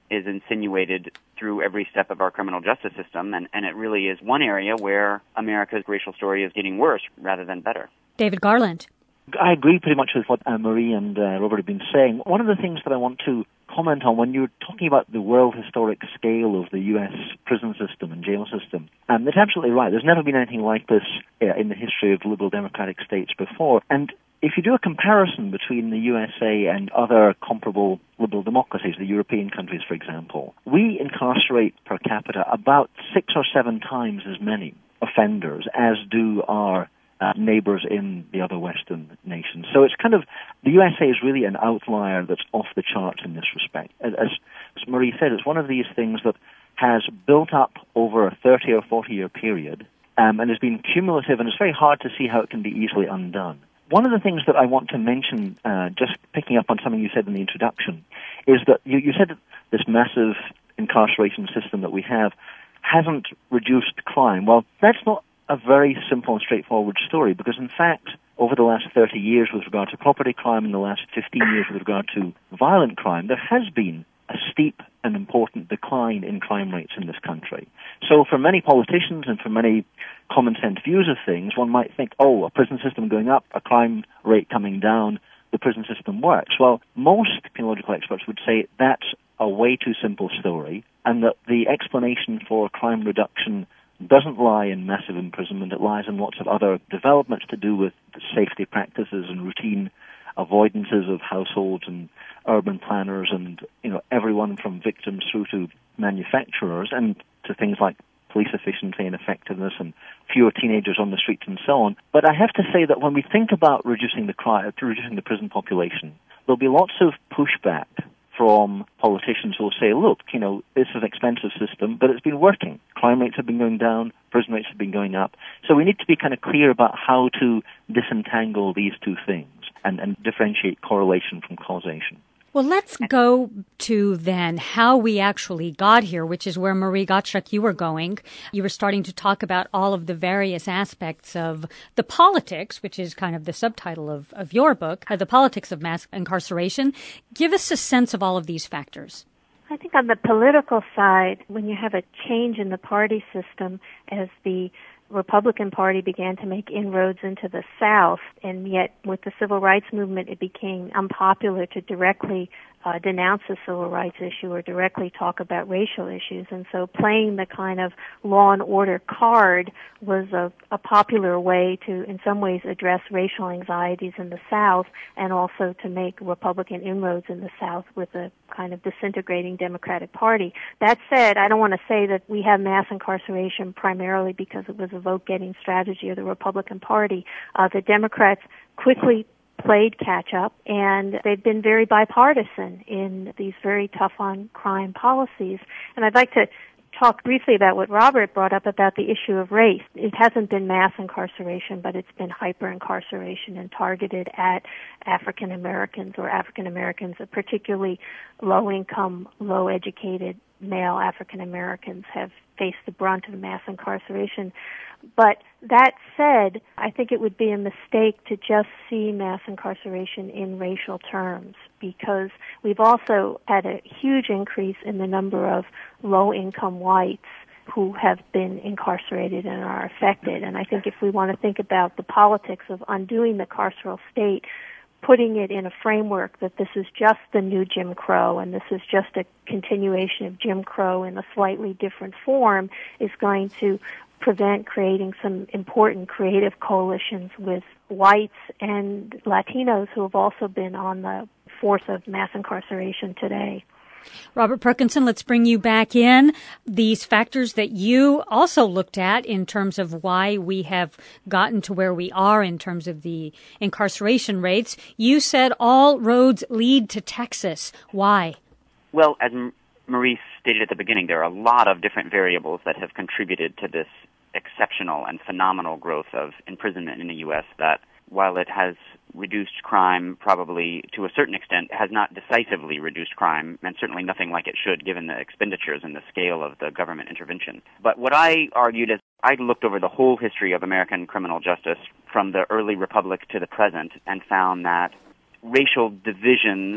Speaker 5: is insinuated through every step of our criminal justice system, and, and it really is one area where America's racial story is getting worse rather than better.
Speaker 2: David Garland.
Speaker 6: I agree pretty much with what uh, Marie and uh, Robert have been saying. One of the things that I want to comment on when you're talking about the world historic scale of the U S prison system and jail system, um, that's absolutely right. There's never been anything like this uh, in the history of liberal democratic states before. And if you do a comparison between the U S A and other comparable liberal democracies, the European countries, for example, we incarcerate per capita about six or seven times as many offenders as do our Uh, neighbors in the other Western nations. So it's kind of, the U S A is really an outlier that's off the charts in this respect. As, as Marie said, it's one of these things that has built up over a thirty or forty year period um, and has been cumulative, and it's very hard to see how it can be easily undone. One of the things that I want to mention, uh, just picking up on something you said in the introduction, is that you, you said that this massive incarceration system that we have hasn't reduced crime. Well, that's not a very simple and straightforward story, because in fact, over the last thirty years with regard to property crime and the last fifteen years with regard to violent crime, there has been a steep and important decline in crime rates in this country. So for many politicians and for many common sense views of things, one might think, oh, a prison system going up, a crime rate coming down, the prison system works. Well, most penological experts would say that's a way too simple story, and that the explanation for crime reduction doesn't lie in massive imprisonment. It lies in lots of other developments to do with safety practices and routine avoidances of households and urban planners and, you know, everyone from victims through to manufacturers, and to things like police efficiency and effectiveness and fewer teenagers on the streets and so on. But I have to say that when we think about reducing the crime, reducing the prison population, there'll be lots of pushback from politicians who will say, look, you know, this is an expensive system, but it's been working. Crime rates have been going down, prison rates have been going up. So we need to be kind of clear about how to disentangle these two things and, and differentiate correlation from causation.
Speaker 2: Well, let's go to then how we actually got here, which is where Marie Gottschalk, you were going. You were starting to talk about all of the various aspects of the politics, which is kind of the subtitle of, of your book, uh, the politics of mass incarceration. Give us a sense of all of these factors.
Speaker 4: I think on the political side, when you have a change in the party system as the Republican Party began to make inroads into the South, and yet with the civil rights movement it became unpopular to directly uh, denounce the civil rights issue or directly talk about racial issues. And so playing the kind of law and order card was a, a popular way to, in some ways, address racial anxieties in the South, and also to make Republican inroads in the South with a kind of disintegrating Democratic Party. That said, I don't want to say that we have mass incarceration primarily because it was a vote-getting strategy of the Republican Party. Uh, the Democrats quickly played catch-up, and they've been very bipartisan in these very tough-on-crime policies. And I'd like to talk briefly about what Robert brought up about the issue of race. It hasn't been mass incarceration, but it's been hyper-incarceration and targeted at African Americans or African Americans, particularly low-income, low-educated male African Americans have faced the brunt of mass incarceration. But that said, I think it would be a mistake to just see mass incarceration in racial terms, because we've also had a huge increase in the number of low-income whites who have been incarcerated and are affected. And I think if we want to think about the politics of undoing the carceral state, putting it in a framework that this is just the new Jim Crow and this is just a continuation of Jim Crow in a slightly different form is going to prevent creating some important creative coalitions with whites and Latinos who have also been on the force of mass incarceration today.
Speaker 2: Robert Perkinson, let's bring you back in. These factors that you also looked at in terms of why we have gotten to where we are in terms of the incarceration rates, you said all roads lead to Texas. Why?
Speaker 5: Well, as Marie stated at the beginning, there are a lot of different variables that have contributed to this exceptional and phenomenal growth of imprisonment in the U S that, while it has reduced crime probably to a certain extent, has not decisively reduced crime, and certainly nothing like it should given the expenditures and the scale of the government intervention. But what I argued is I looked over the whole history of American criminal justice from the early republic to the present and found that racial divisions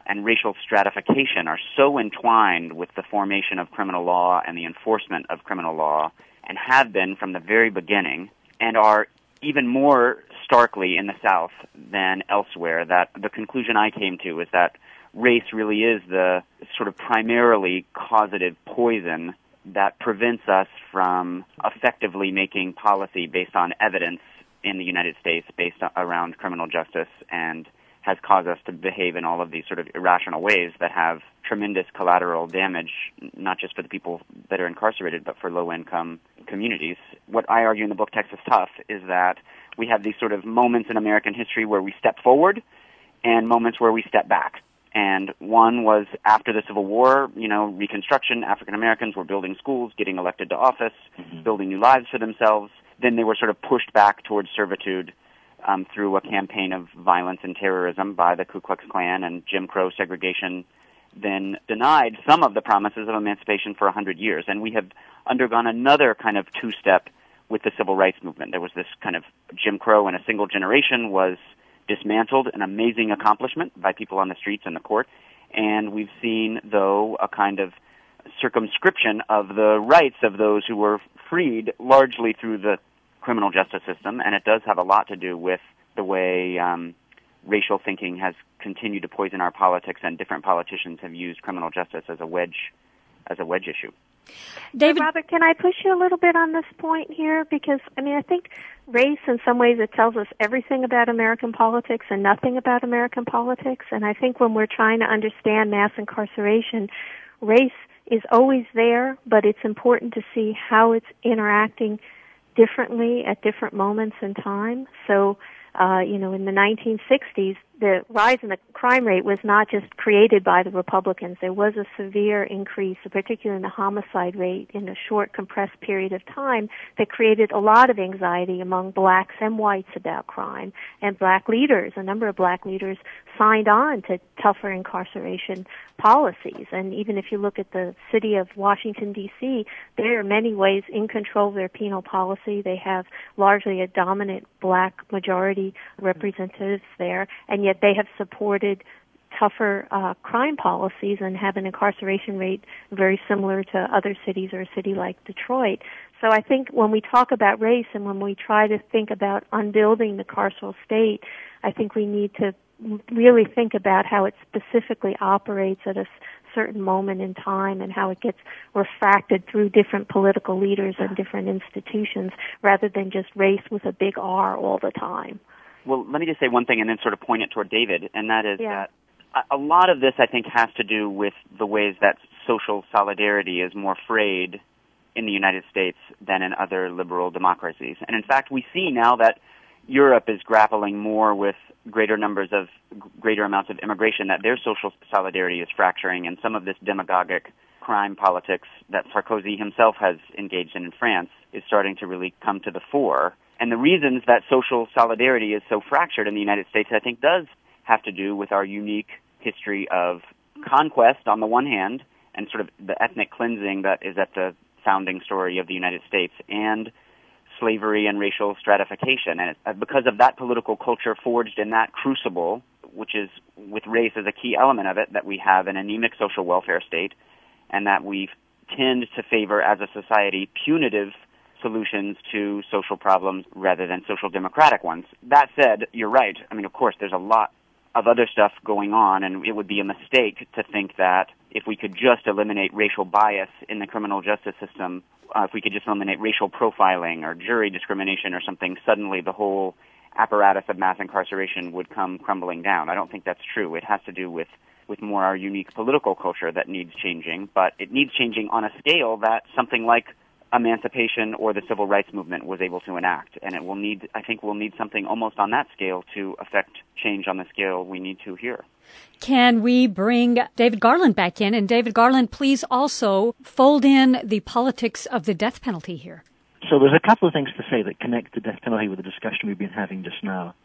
Speaker 5: and racial stratification are so entwined with the formation of criminal law and the enforcement of criminal law, and have been from the very beginning, and are even more starkly in the South than elsewhere, that the conclusion I came to is that race really is the sort of primarily causative poison that prevents us from effectively making policy based on evidence in the United States based on, around criminal justice, and has caused us to behave in all of these sort of irrational ways that have tremendous collateral damage, not just for the people that are incarcerated, but for low-income communities. What I argue in the book Texas Tough is that we have these sort of moments in American history where we step forward and moments where we step back. And one was after the Civil War, you know, Reconstruction, African Americans were building schools, getting elected to office, mm-hmm. building new lives for themselves. Then they were sort of pushed back towards servitude um, through a campaign of violence and terrorism by the Ku Klux Klan, and Jim Crow segregation then denied some of the promises of emancipation for a hundred years. And we have undergone another kind of two-step with the civil rights movement. There was this kind of Jim Crow in a single generation was dismantled, an amazing accomplishment by people on the streets and the court. And we've seen, though, a kind of circumscription of the rights of those who were freed largely through the criminal justice system. And it does have a lot to do with the way um, racial thinking has continued to poison our politics, and different politicians have used criminal justice as a wedge, as a wedge issue.
Speaker 2: David,
Speaker 4: so Robert, can I push you a little bit on this point here? Because, I mean, I think race, in some ways, it tells us everything about American politics and nothing about American politics. And I think when we're trying to understand mass incarceration, race is always there, but it's important to see how it's interacting differently at different moments in time. So, uh, you know, in the nineteen sixties, the rise in the crime rate was not just created by the Republicans. There was a severe increase, particularly in the homicide rate, in a short, compressed period of time that created a lot of anxiety among blacks and whites about crime. And black leaders, a number of black leaders, signed on to tougher incarceration policies. And even if you look at the city of Washington, D C, they are in many ways in control of their penal policy. They have largely a dominant black majority representatives there, and yet they have supported tougher uh, crime policies and have an incarceration rate very similar to other cities, or a city like Detroit. So I think when we talk about race and when we try to think about unbuilding the carceral state, I think we need to really think about how it specifically operates at a certain moment in time and how it gets refracted through different political leaders and different institutions, rather than just race with a big R all the time.
Speaker 5: Well, let me just say one thing and then sort of point it toward David, and that is
Speaker 4: yeah.
Speaker 5: that a lot of this, I think, has to do with the ways that social solidarity is more frayed in the United States than in other liberal democracies. And in fact, we see now that Europe is grappling more with greater numbers of, greater amounts of immigration, that their social solidarity is fracturing, and some of this demagogic crime politics that Sarkozy himself has engaged in in France is starting to really come to the fore. And the reasons that social solidarity is so fractured in the United States, I think, does have to do with our unique history of conquest on the one hand, and sort of the ethnic cleansing that is at the founding story of the United States, and slavery and racial stratification. And it, because of that political culture forged in that crucible, which is with race as a key element of it, that we have an anemic social welfare state, and that we tend to favor as a society punitive solutions to social problems rather than social democratic ones. That said, you're right. I mean, of course, there's a lot of other stuff going on, and it would be a mistake to think that if we could just eliminate racial bias in the criminal justice system, uh, if we could just eliminate racial profiling or jury discrimination or something, suddenly the whole apparatus of mass incarceration would come crumbling down. I don't think that's true. It has to do with, with more our unique political culture that needs changing, but it needs changing on a scale that something like emancipation or the civil rights movement was able to enact. And it will need, I think we'll need something almost on that scale to affect change on the scale we need to here.
Speaker 2: Can we bring David Garland back in? And David Garland, please also fold in the politics of the death penalty here.
Speaker 6: So there's a couple of things to say that connect the death penalty with the discussion we've been having just now.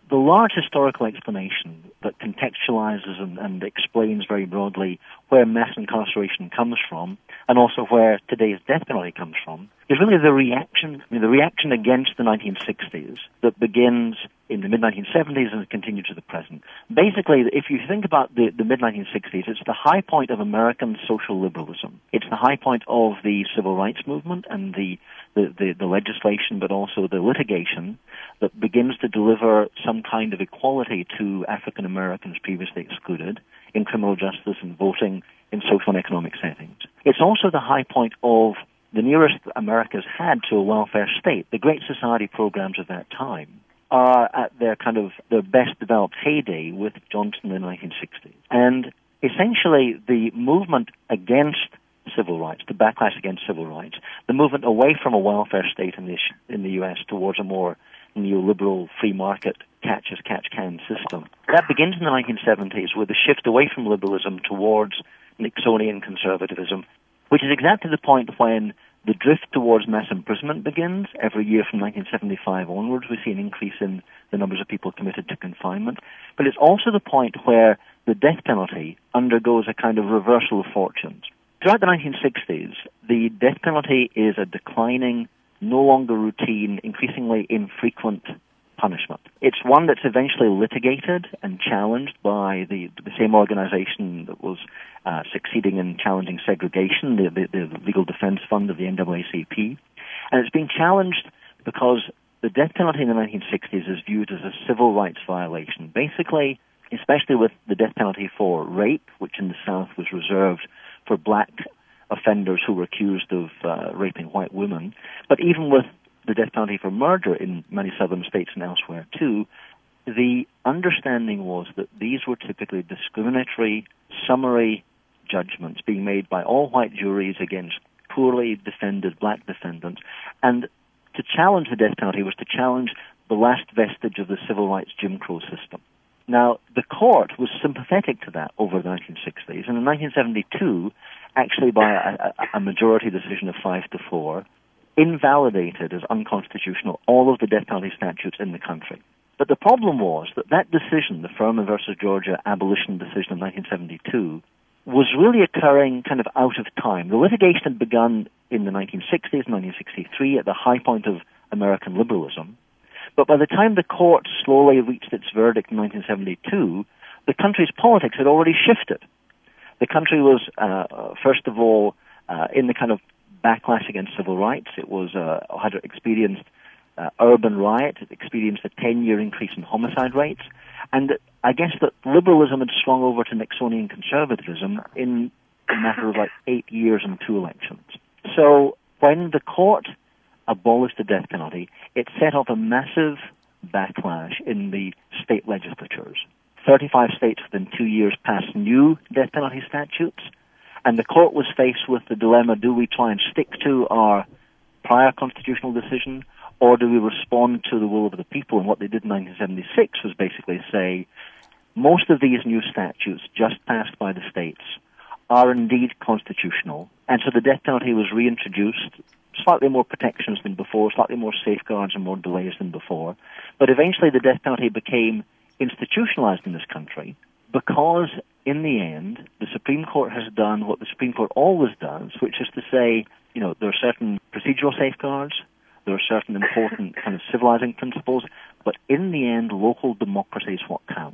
Speaker 6: the large historical explanation that contextualizes and, and explains very broadly where mass incarceration comes from, and also where today's death penalty comes from, is really the reaction, I mean, the reaction against the nineteen sixties that begins in the mid nineteen seventies and continued to the present. Basically, if you think about the, the mid nineteen sixties, it's the high point of American social liberalism. It's the high point of the civil rights movement and the, the, the, the legislation, but also the litigation that begins to deliver some kind of equality to African Americans previously excluded in criminal justice and voting in social and economic settings. It's also the high point of the nearest America's had to a welfare state. The Great Society programs of that time are at their kind of their best developed heyday with Johnson in the nineteen sixties. And essentially the movement against civil rights, the backlash against civil rights, the movement away from a welfare state in the, in the U S towards a more neoliberal free market catch-as-catch-can system. That begins in the nineteen seventies with a shift away from liberalism towards Nixonian conservatism, which is exactly the point when the drift towards mass imprisonment begins. Every year from nineteen seventy-five onwards, we see an increase in the numbers of people committed to confinement. But it's also the point where the death penalty undergoes a kind of reversal of fortunes. Throughout the nineteen sixties, the death penalty is a declining, no longer routine, increasingly infrequent punishment. It's one that's eventually litigated and challenged by the, the same organization that was uh, succeeding in challenging segregation, the, the, the Legal Defense Fund of the N double A C P. And it's being challenged because the death penalty in the nineteen sixties is viewed as a civil rights violation. Basically, especially with the death penalty for rape, which in the South was reserved for black offenders who were accused of uh, raping white women, but even with the death penalty for murder in many southern states and elsewhere too, the understanding was that these were typically discriminatory, summary judgments being made by all white juries against poorly defended black defendants. And to challenge the death penalty was to challenge the last vestige of the civil rights Jim Crow system. Now, the court was sympathetic to that over the nineteen sixties, and in nineteen seventy-two, actually by a, a majority decision of five to four, invalidated as unconstitutional all of the death penalty statutes in the country. But the problem was that that decision, the Furman versus Georgia abolition decision of nineteen seventy-two, was really occurring kind of out of time. The litigation had begun in the nineteen sixties, nineteen sixty-three, at the high point of American liberalism. But by the time the court slowly reached its verdict in nineteen seventy-two, the country's politics had already shifted. The country was, uh, first of all, uh, in the kind of backlash against civil rights. It was uh, had experienced uh, urban riot. It experienced a ten-year increase in homicide rates. And I guess that liberalism had swung over to Nixonian conservatism in a matter of like eight years and two elections. So when the court abolished the death penalty, it set off a massive backlash in the state legislatures. thirty-five states within two years passed new death penalty statutes, and the court was faced with the dilemma, do we try and stick to our prior constitutional decision, or do we respond to the will of the people? And what they did in nineteen seventy-six was basically say, most of these new statutes just passed by the states are indeed constitutional, and so the death penalty was reintroduced, slightly more protections than before, slightly more safeguards and more delays than before. But eventually the death penalty became institutionalized in this country because, in the end, the Supreme Court has done what the Supreme Court always does, which is to say, you know, there are certain procedural safeguards, there are certain important kind of civilizing principles, but in the end, local democracy is what counts.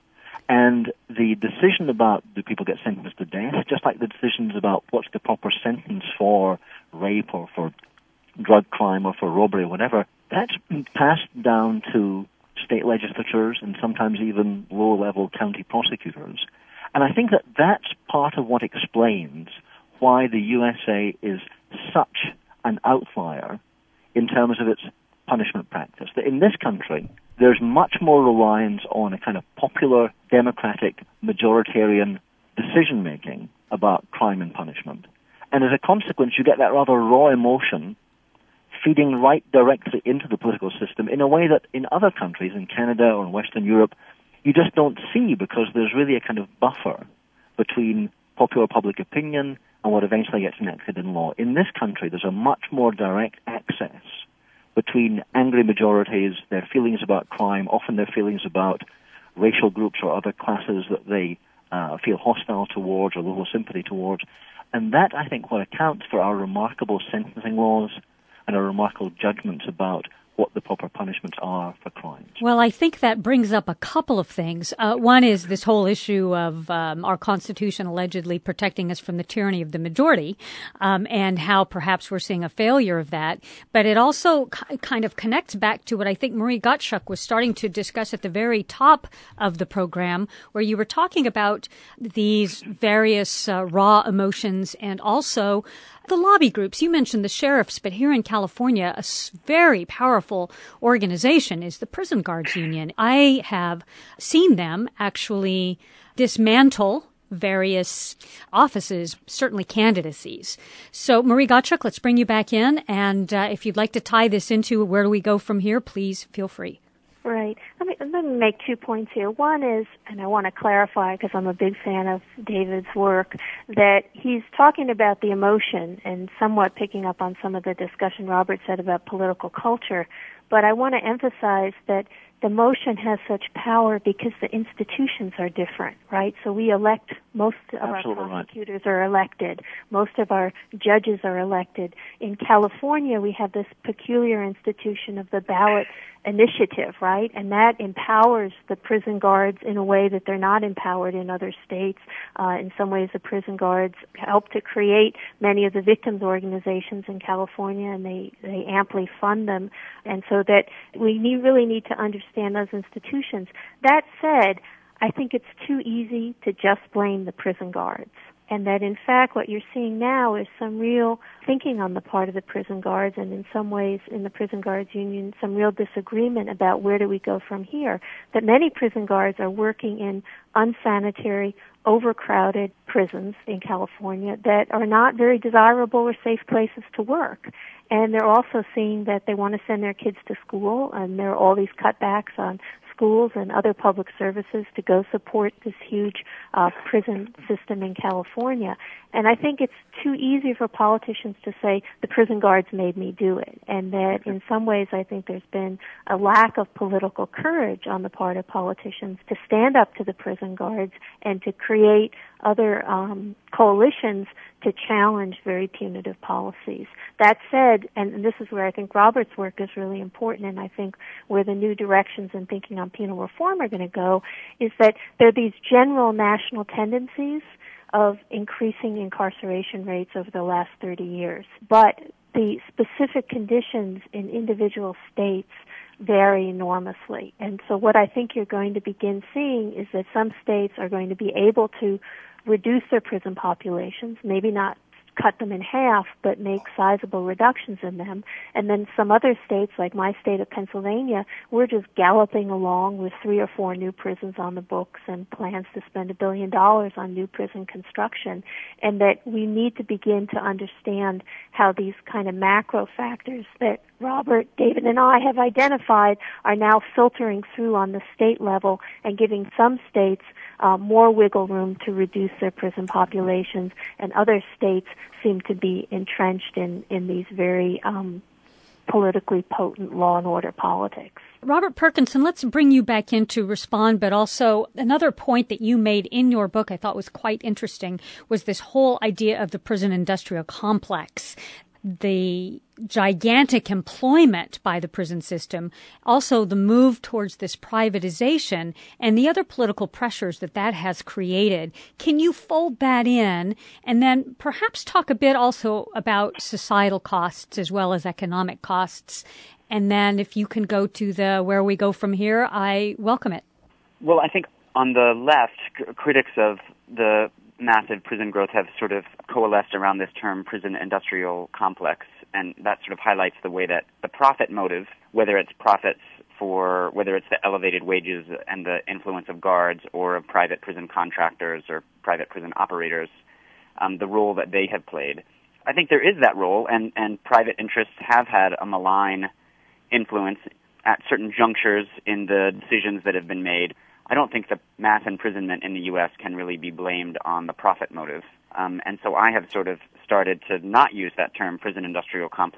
Speaker 6: And the decision about do people get sentenced to death, just like the decisions about what's the proper sentence for rape or for drug crime or for robbery or whatever, that's passed down to state legislatures and sometimes even lower-level county prosecutors. And I think that that's part of what explains why the U S A is such an outlier in terms of its punishment practice. That in this country, there's much more reliance on a kind of popular, democratic, majoritarian decision-making about crime and punishment. And as a consequence, you get that rather raw emotion feeding right directly into the political system in a way that in other countries, in Canada or in Western Europe, you just don't see, because there's really a kind of buffer between popular public opinion and what eventually gets enacted in law. In this country, there's a much more direct access between angry majorities, their feelings about crime, often their feelings about racial groups or other classes that they uh, feel hostile towards or little sympathy towards. And that, I think, what accounts for our remarkable sentencing laws and our remarkable judgments about what the proper punishments are for crimes.
Speaker 2: Well, I think that brings up a couple of things. Uh, one is this whole issue of um, our Constitution allegedly protecting us from the tyranny of the majority, um, and how perhaps we're seeing a failure of that. But it also k- kind of connects back to what I think Marie Gottschalk was starting to discuss at the very top of the program, where you were talking about these various uh, raw emotions and also the lobby groups. You mentioned the sheriffs, but here in California, a very powerful organization is the Prison Guards Union. I have seen them actually dismantle various offices, certainly candidacies. So, Marie Gottschalk, let's bring you back in. And uh, if you'd like to tie this into where do we go from here, please feel free.
Speaker 4: Right. Let me, let me make two points here. One is, and I want to clarify because I'm a big fan of David's work, that he's talking about the emotion and somewhat picking up on some of the discussion Robert said about political culture. But I want to emphasize that the motion has such power because the institutions are different, right? So we elect, most of
Speaker 6: Absolutely
Speaker 4: our prosecutors
Speaker 6: right.
Speaker 4: are elected. Most of our judges are elected. In California, we have this peculiar institution of the ballot initiative, right? And that empowers the prison guards in a way that they're not empowered in other states. Uh, in some ways, the prison guards help to create many of the victims' organizations in California, and they, they amply fund them. And so that we need, really need to understand those institutions. That said, I think it's too easy to just blame the prison guards. And that, in fact, what you're seeing now is some real thinking on the part of the prison guards, and in some ways in the Prison Guards Union, some real disagreement about where do we go from here. That many prison guards are working in unsanitary, overcrowded prisons in California that are not very desirable or safe places to work. And they're also seeing that they want to send their kids to school, and there are all these cutbacks on schools and other public services to go support this huge uh, prison system in California. And I think it's too easy for politicians to say, the prison guards made me do it. And that in some ways I think there's been a lack of political courage on the part of politicians to stand up to the prison guards and to create other um, coalitions to challenge very punitive policies. That said, and this is where I think Robert's work is really important, and I think where the new directions in thinking on penal reform are going to go, is that there are these general national tendencies of increasing incarceration rates over the last thirty years. But the specific conditions in individual states vary enormously. And so what I think you're going to begin seeing is that some states are going to be able to reduce their prison populations, maybe not cut them in half, but make sizable reductions in them. And then some other states, like my state of Pennsylvania, we're just galloping along with three or four new prisons on the books and plans to spend a billion dollars on new prison construction. And that we need to begin to understand how these kind of macro factors that Robert, David, and I have identified are now filtering through on the state level and giving some states uh, more wiggle room to reduce their prison populations, and other states seem to be entrenched in, in these very um, politically potent law and order politics.
Speaker 2: Robert Perkinson, let's bring you back in to respond, but also another point that you made in your book I thought was quite interesting was this whole idea of the prison industrial complex. The gigantic employment by the prison system, also the move towards this privatization, and the other political pressures that that has created. Can you fold that in and then perhaps talk a bit also about societal costs as well as economic costs? And then if you can go to the where we go from here, I welcome it.
Speaker 5: Well, I think on the left, c- critics of the massive prison growth have sort of coalesced around this term prison industrial complex, and that sort of highlights the way that the profit motive, whether it's profits for, whether it's the elevated wages and the influence of guards or of private prison contractors or private prison operators, um, the role that they have played. I think there is that role, and, and private interests have had a malign influence at certain junctures in the decisions that have been made. I don't think the mass imprisonment in the U S can really be blamed on the profit motive. Um, and so I have sort of started to not use that term prison industrial complex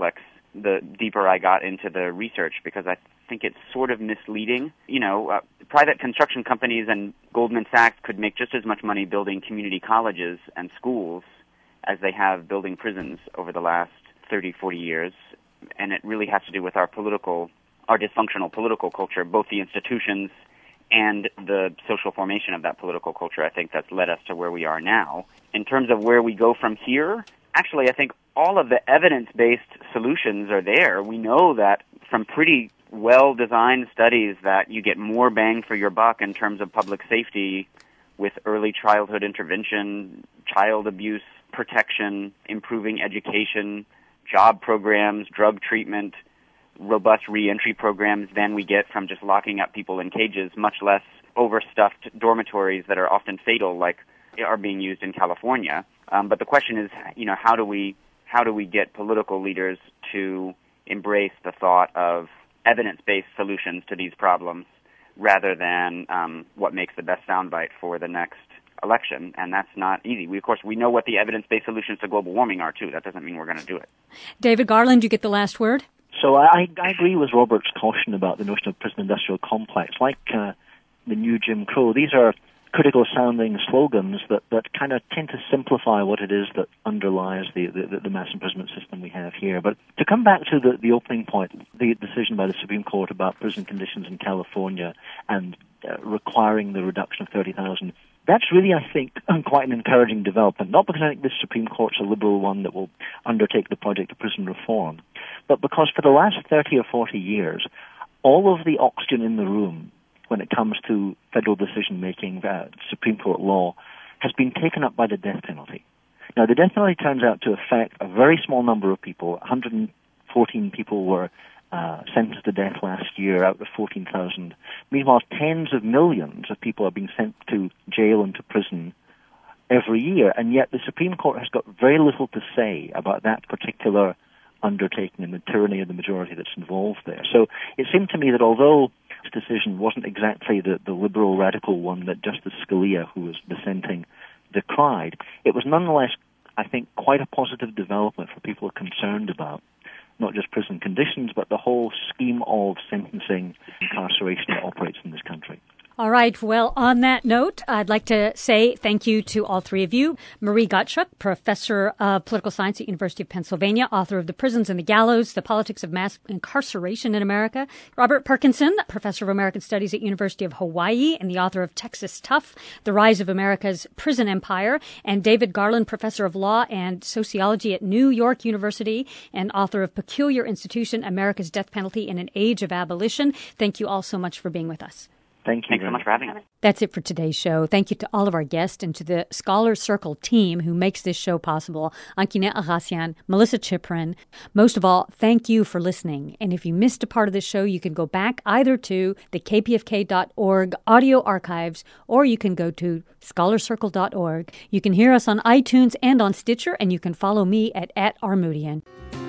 Speaker 5: the deeper I got into the research, because I think it's sort of misleading. You know, uh, private construction companies and Goldman Sachs could make just as much money building community colleges and schools as they have building prisons over the last thirty, forty years. And it really has to do with our political, our dysfunctional political culture, both the institutions and the social formation of that political culture. I think that's led us to where we are now. In terms of where we go from here, actually, I think all of the evidence-based solutions are there. We know that from pretty well-designed studies that you get more bang for your buck in terms of public safety with early childhood intervention, child abuse protection, improving education, job programs, drug treatment, robust reentry programs than we get from just locking up people in cages, much less overstuffed dormitories that are often fatal, like are being used in California. Um, but the question is, you know, how do we how do we get political leaders to embrace the thought of evidence-based solutions to these problems rather than um, what makes the best soundbite for the next election? And that's not easy. We, of course, we know what the evidence-based solutions to global warming are, too. That doesn't mean we're going to do it.
Speaker 2: David Garland, you get the last word.
Speaker 6: So I, I agree with Robert's caution about the notion of prison-industrial complex. Like uh, the new Jim Crow, these are critical-sounding slogans that, that kind of tend to simplify what it is that underlies the, the, the mass imprisonment system we have here. But to come back to the, the opening point, the decision by the Supreme Court about prison conditions in California and uh, requiring the reduction of thirty thousand, that's really, I think, quite an encouraging development, not because I think this Supreme Court's a liberal one that will undertake the project of prison reform, but because for the last thirty or forty years, all of the oxygen in the room when it comes to federal decision-making, uh, Supreme Court law, has been taken up by the death penalty. Now, the death penalty turns out to affect a very small number of people. one hundred fourteen people were uh, sentenced to death last year out of fourteen thousand. Meanwhile, tens of millions of people are being sent to jail and to prison every year, and yet the Supreme Court has got very little to say about that particular undertaking and the tyranny of the majority that's involved there. So it seemed to me that although this decision wasn't exactly the, the liberal radical one that Justice Scalia, who was dissenting, decried, it was nonetheless, I think, quite a positive development for people concerned about not just prison conditions, but the whole scheme of sentencing incarceration that operates in this country.
Speaker 2: All right. Well, on that note, I'd like to say thank you to all three of you. Marie Gottschalk, professor of political science at University of Pennsylvania, author of The Prisons and the Gallows, The Politics of Mass Incarceration in America. Robert Perkinson, professor of American Studies at University of Hawaii and the author of Texas Tough, The Rise of America's Prison Empire. And David Garland, professor of law and sociology at New York University and author of Peculiar Institution, America's Death Penalty in an Age of Abolition. Thank you all so much for being with us.
Speaker 6: Thank you.
Speaker 5: Thanks so much for having us.
Speaker 2: That's it for today's show. Thank you to all of our guests and to the Scholar Circle team who makes this show possible. Ankine Aghasian, Melissa Chiprin. Most of all, thank you for listening. And if you missed a part of the show, you can go back either to the k p f k dot org audio archives or you can go to scholar circle dot org. You can hear us on iTunes and on Stitcher, and you can follow me at, at Armoodian.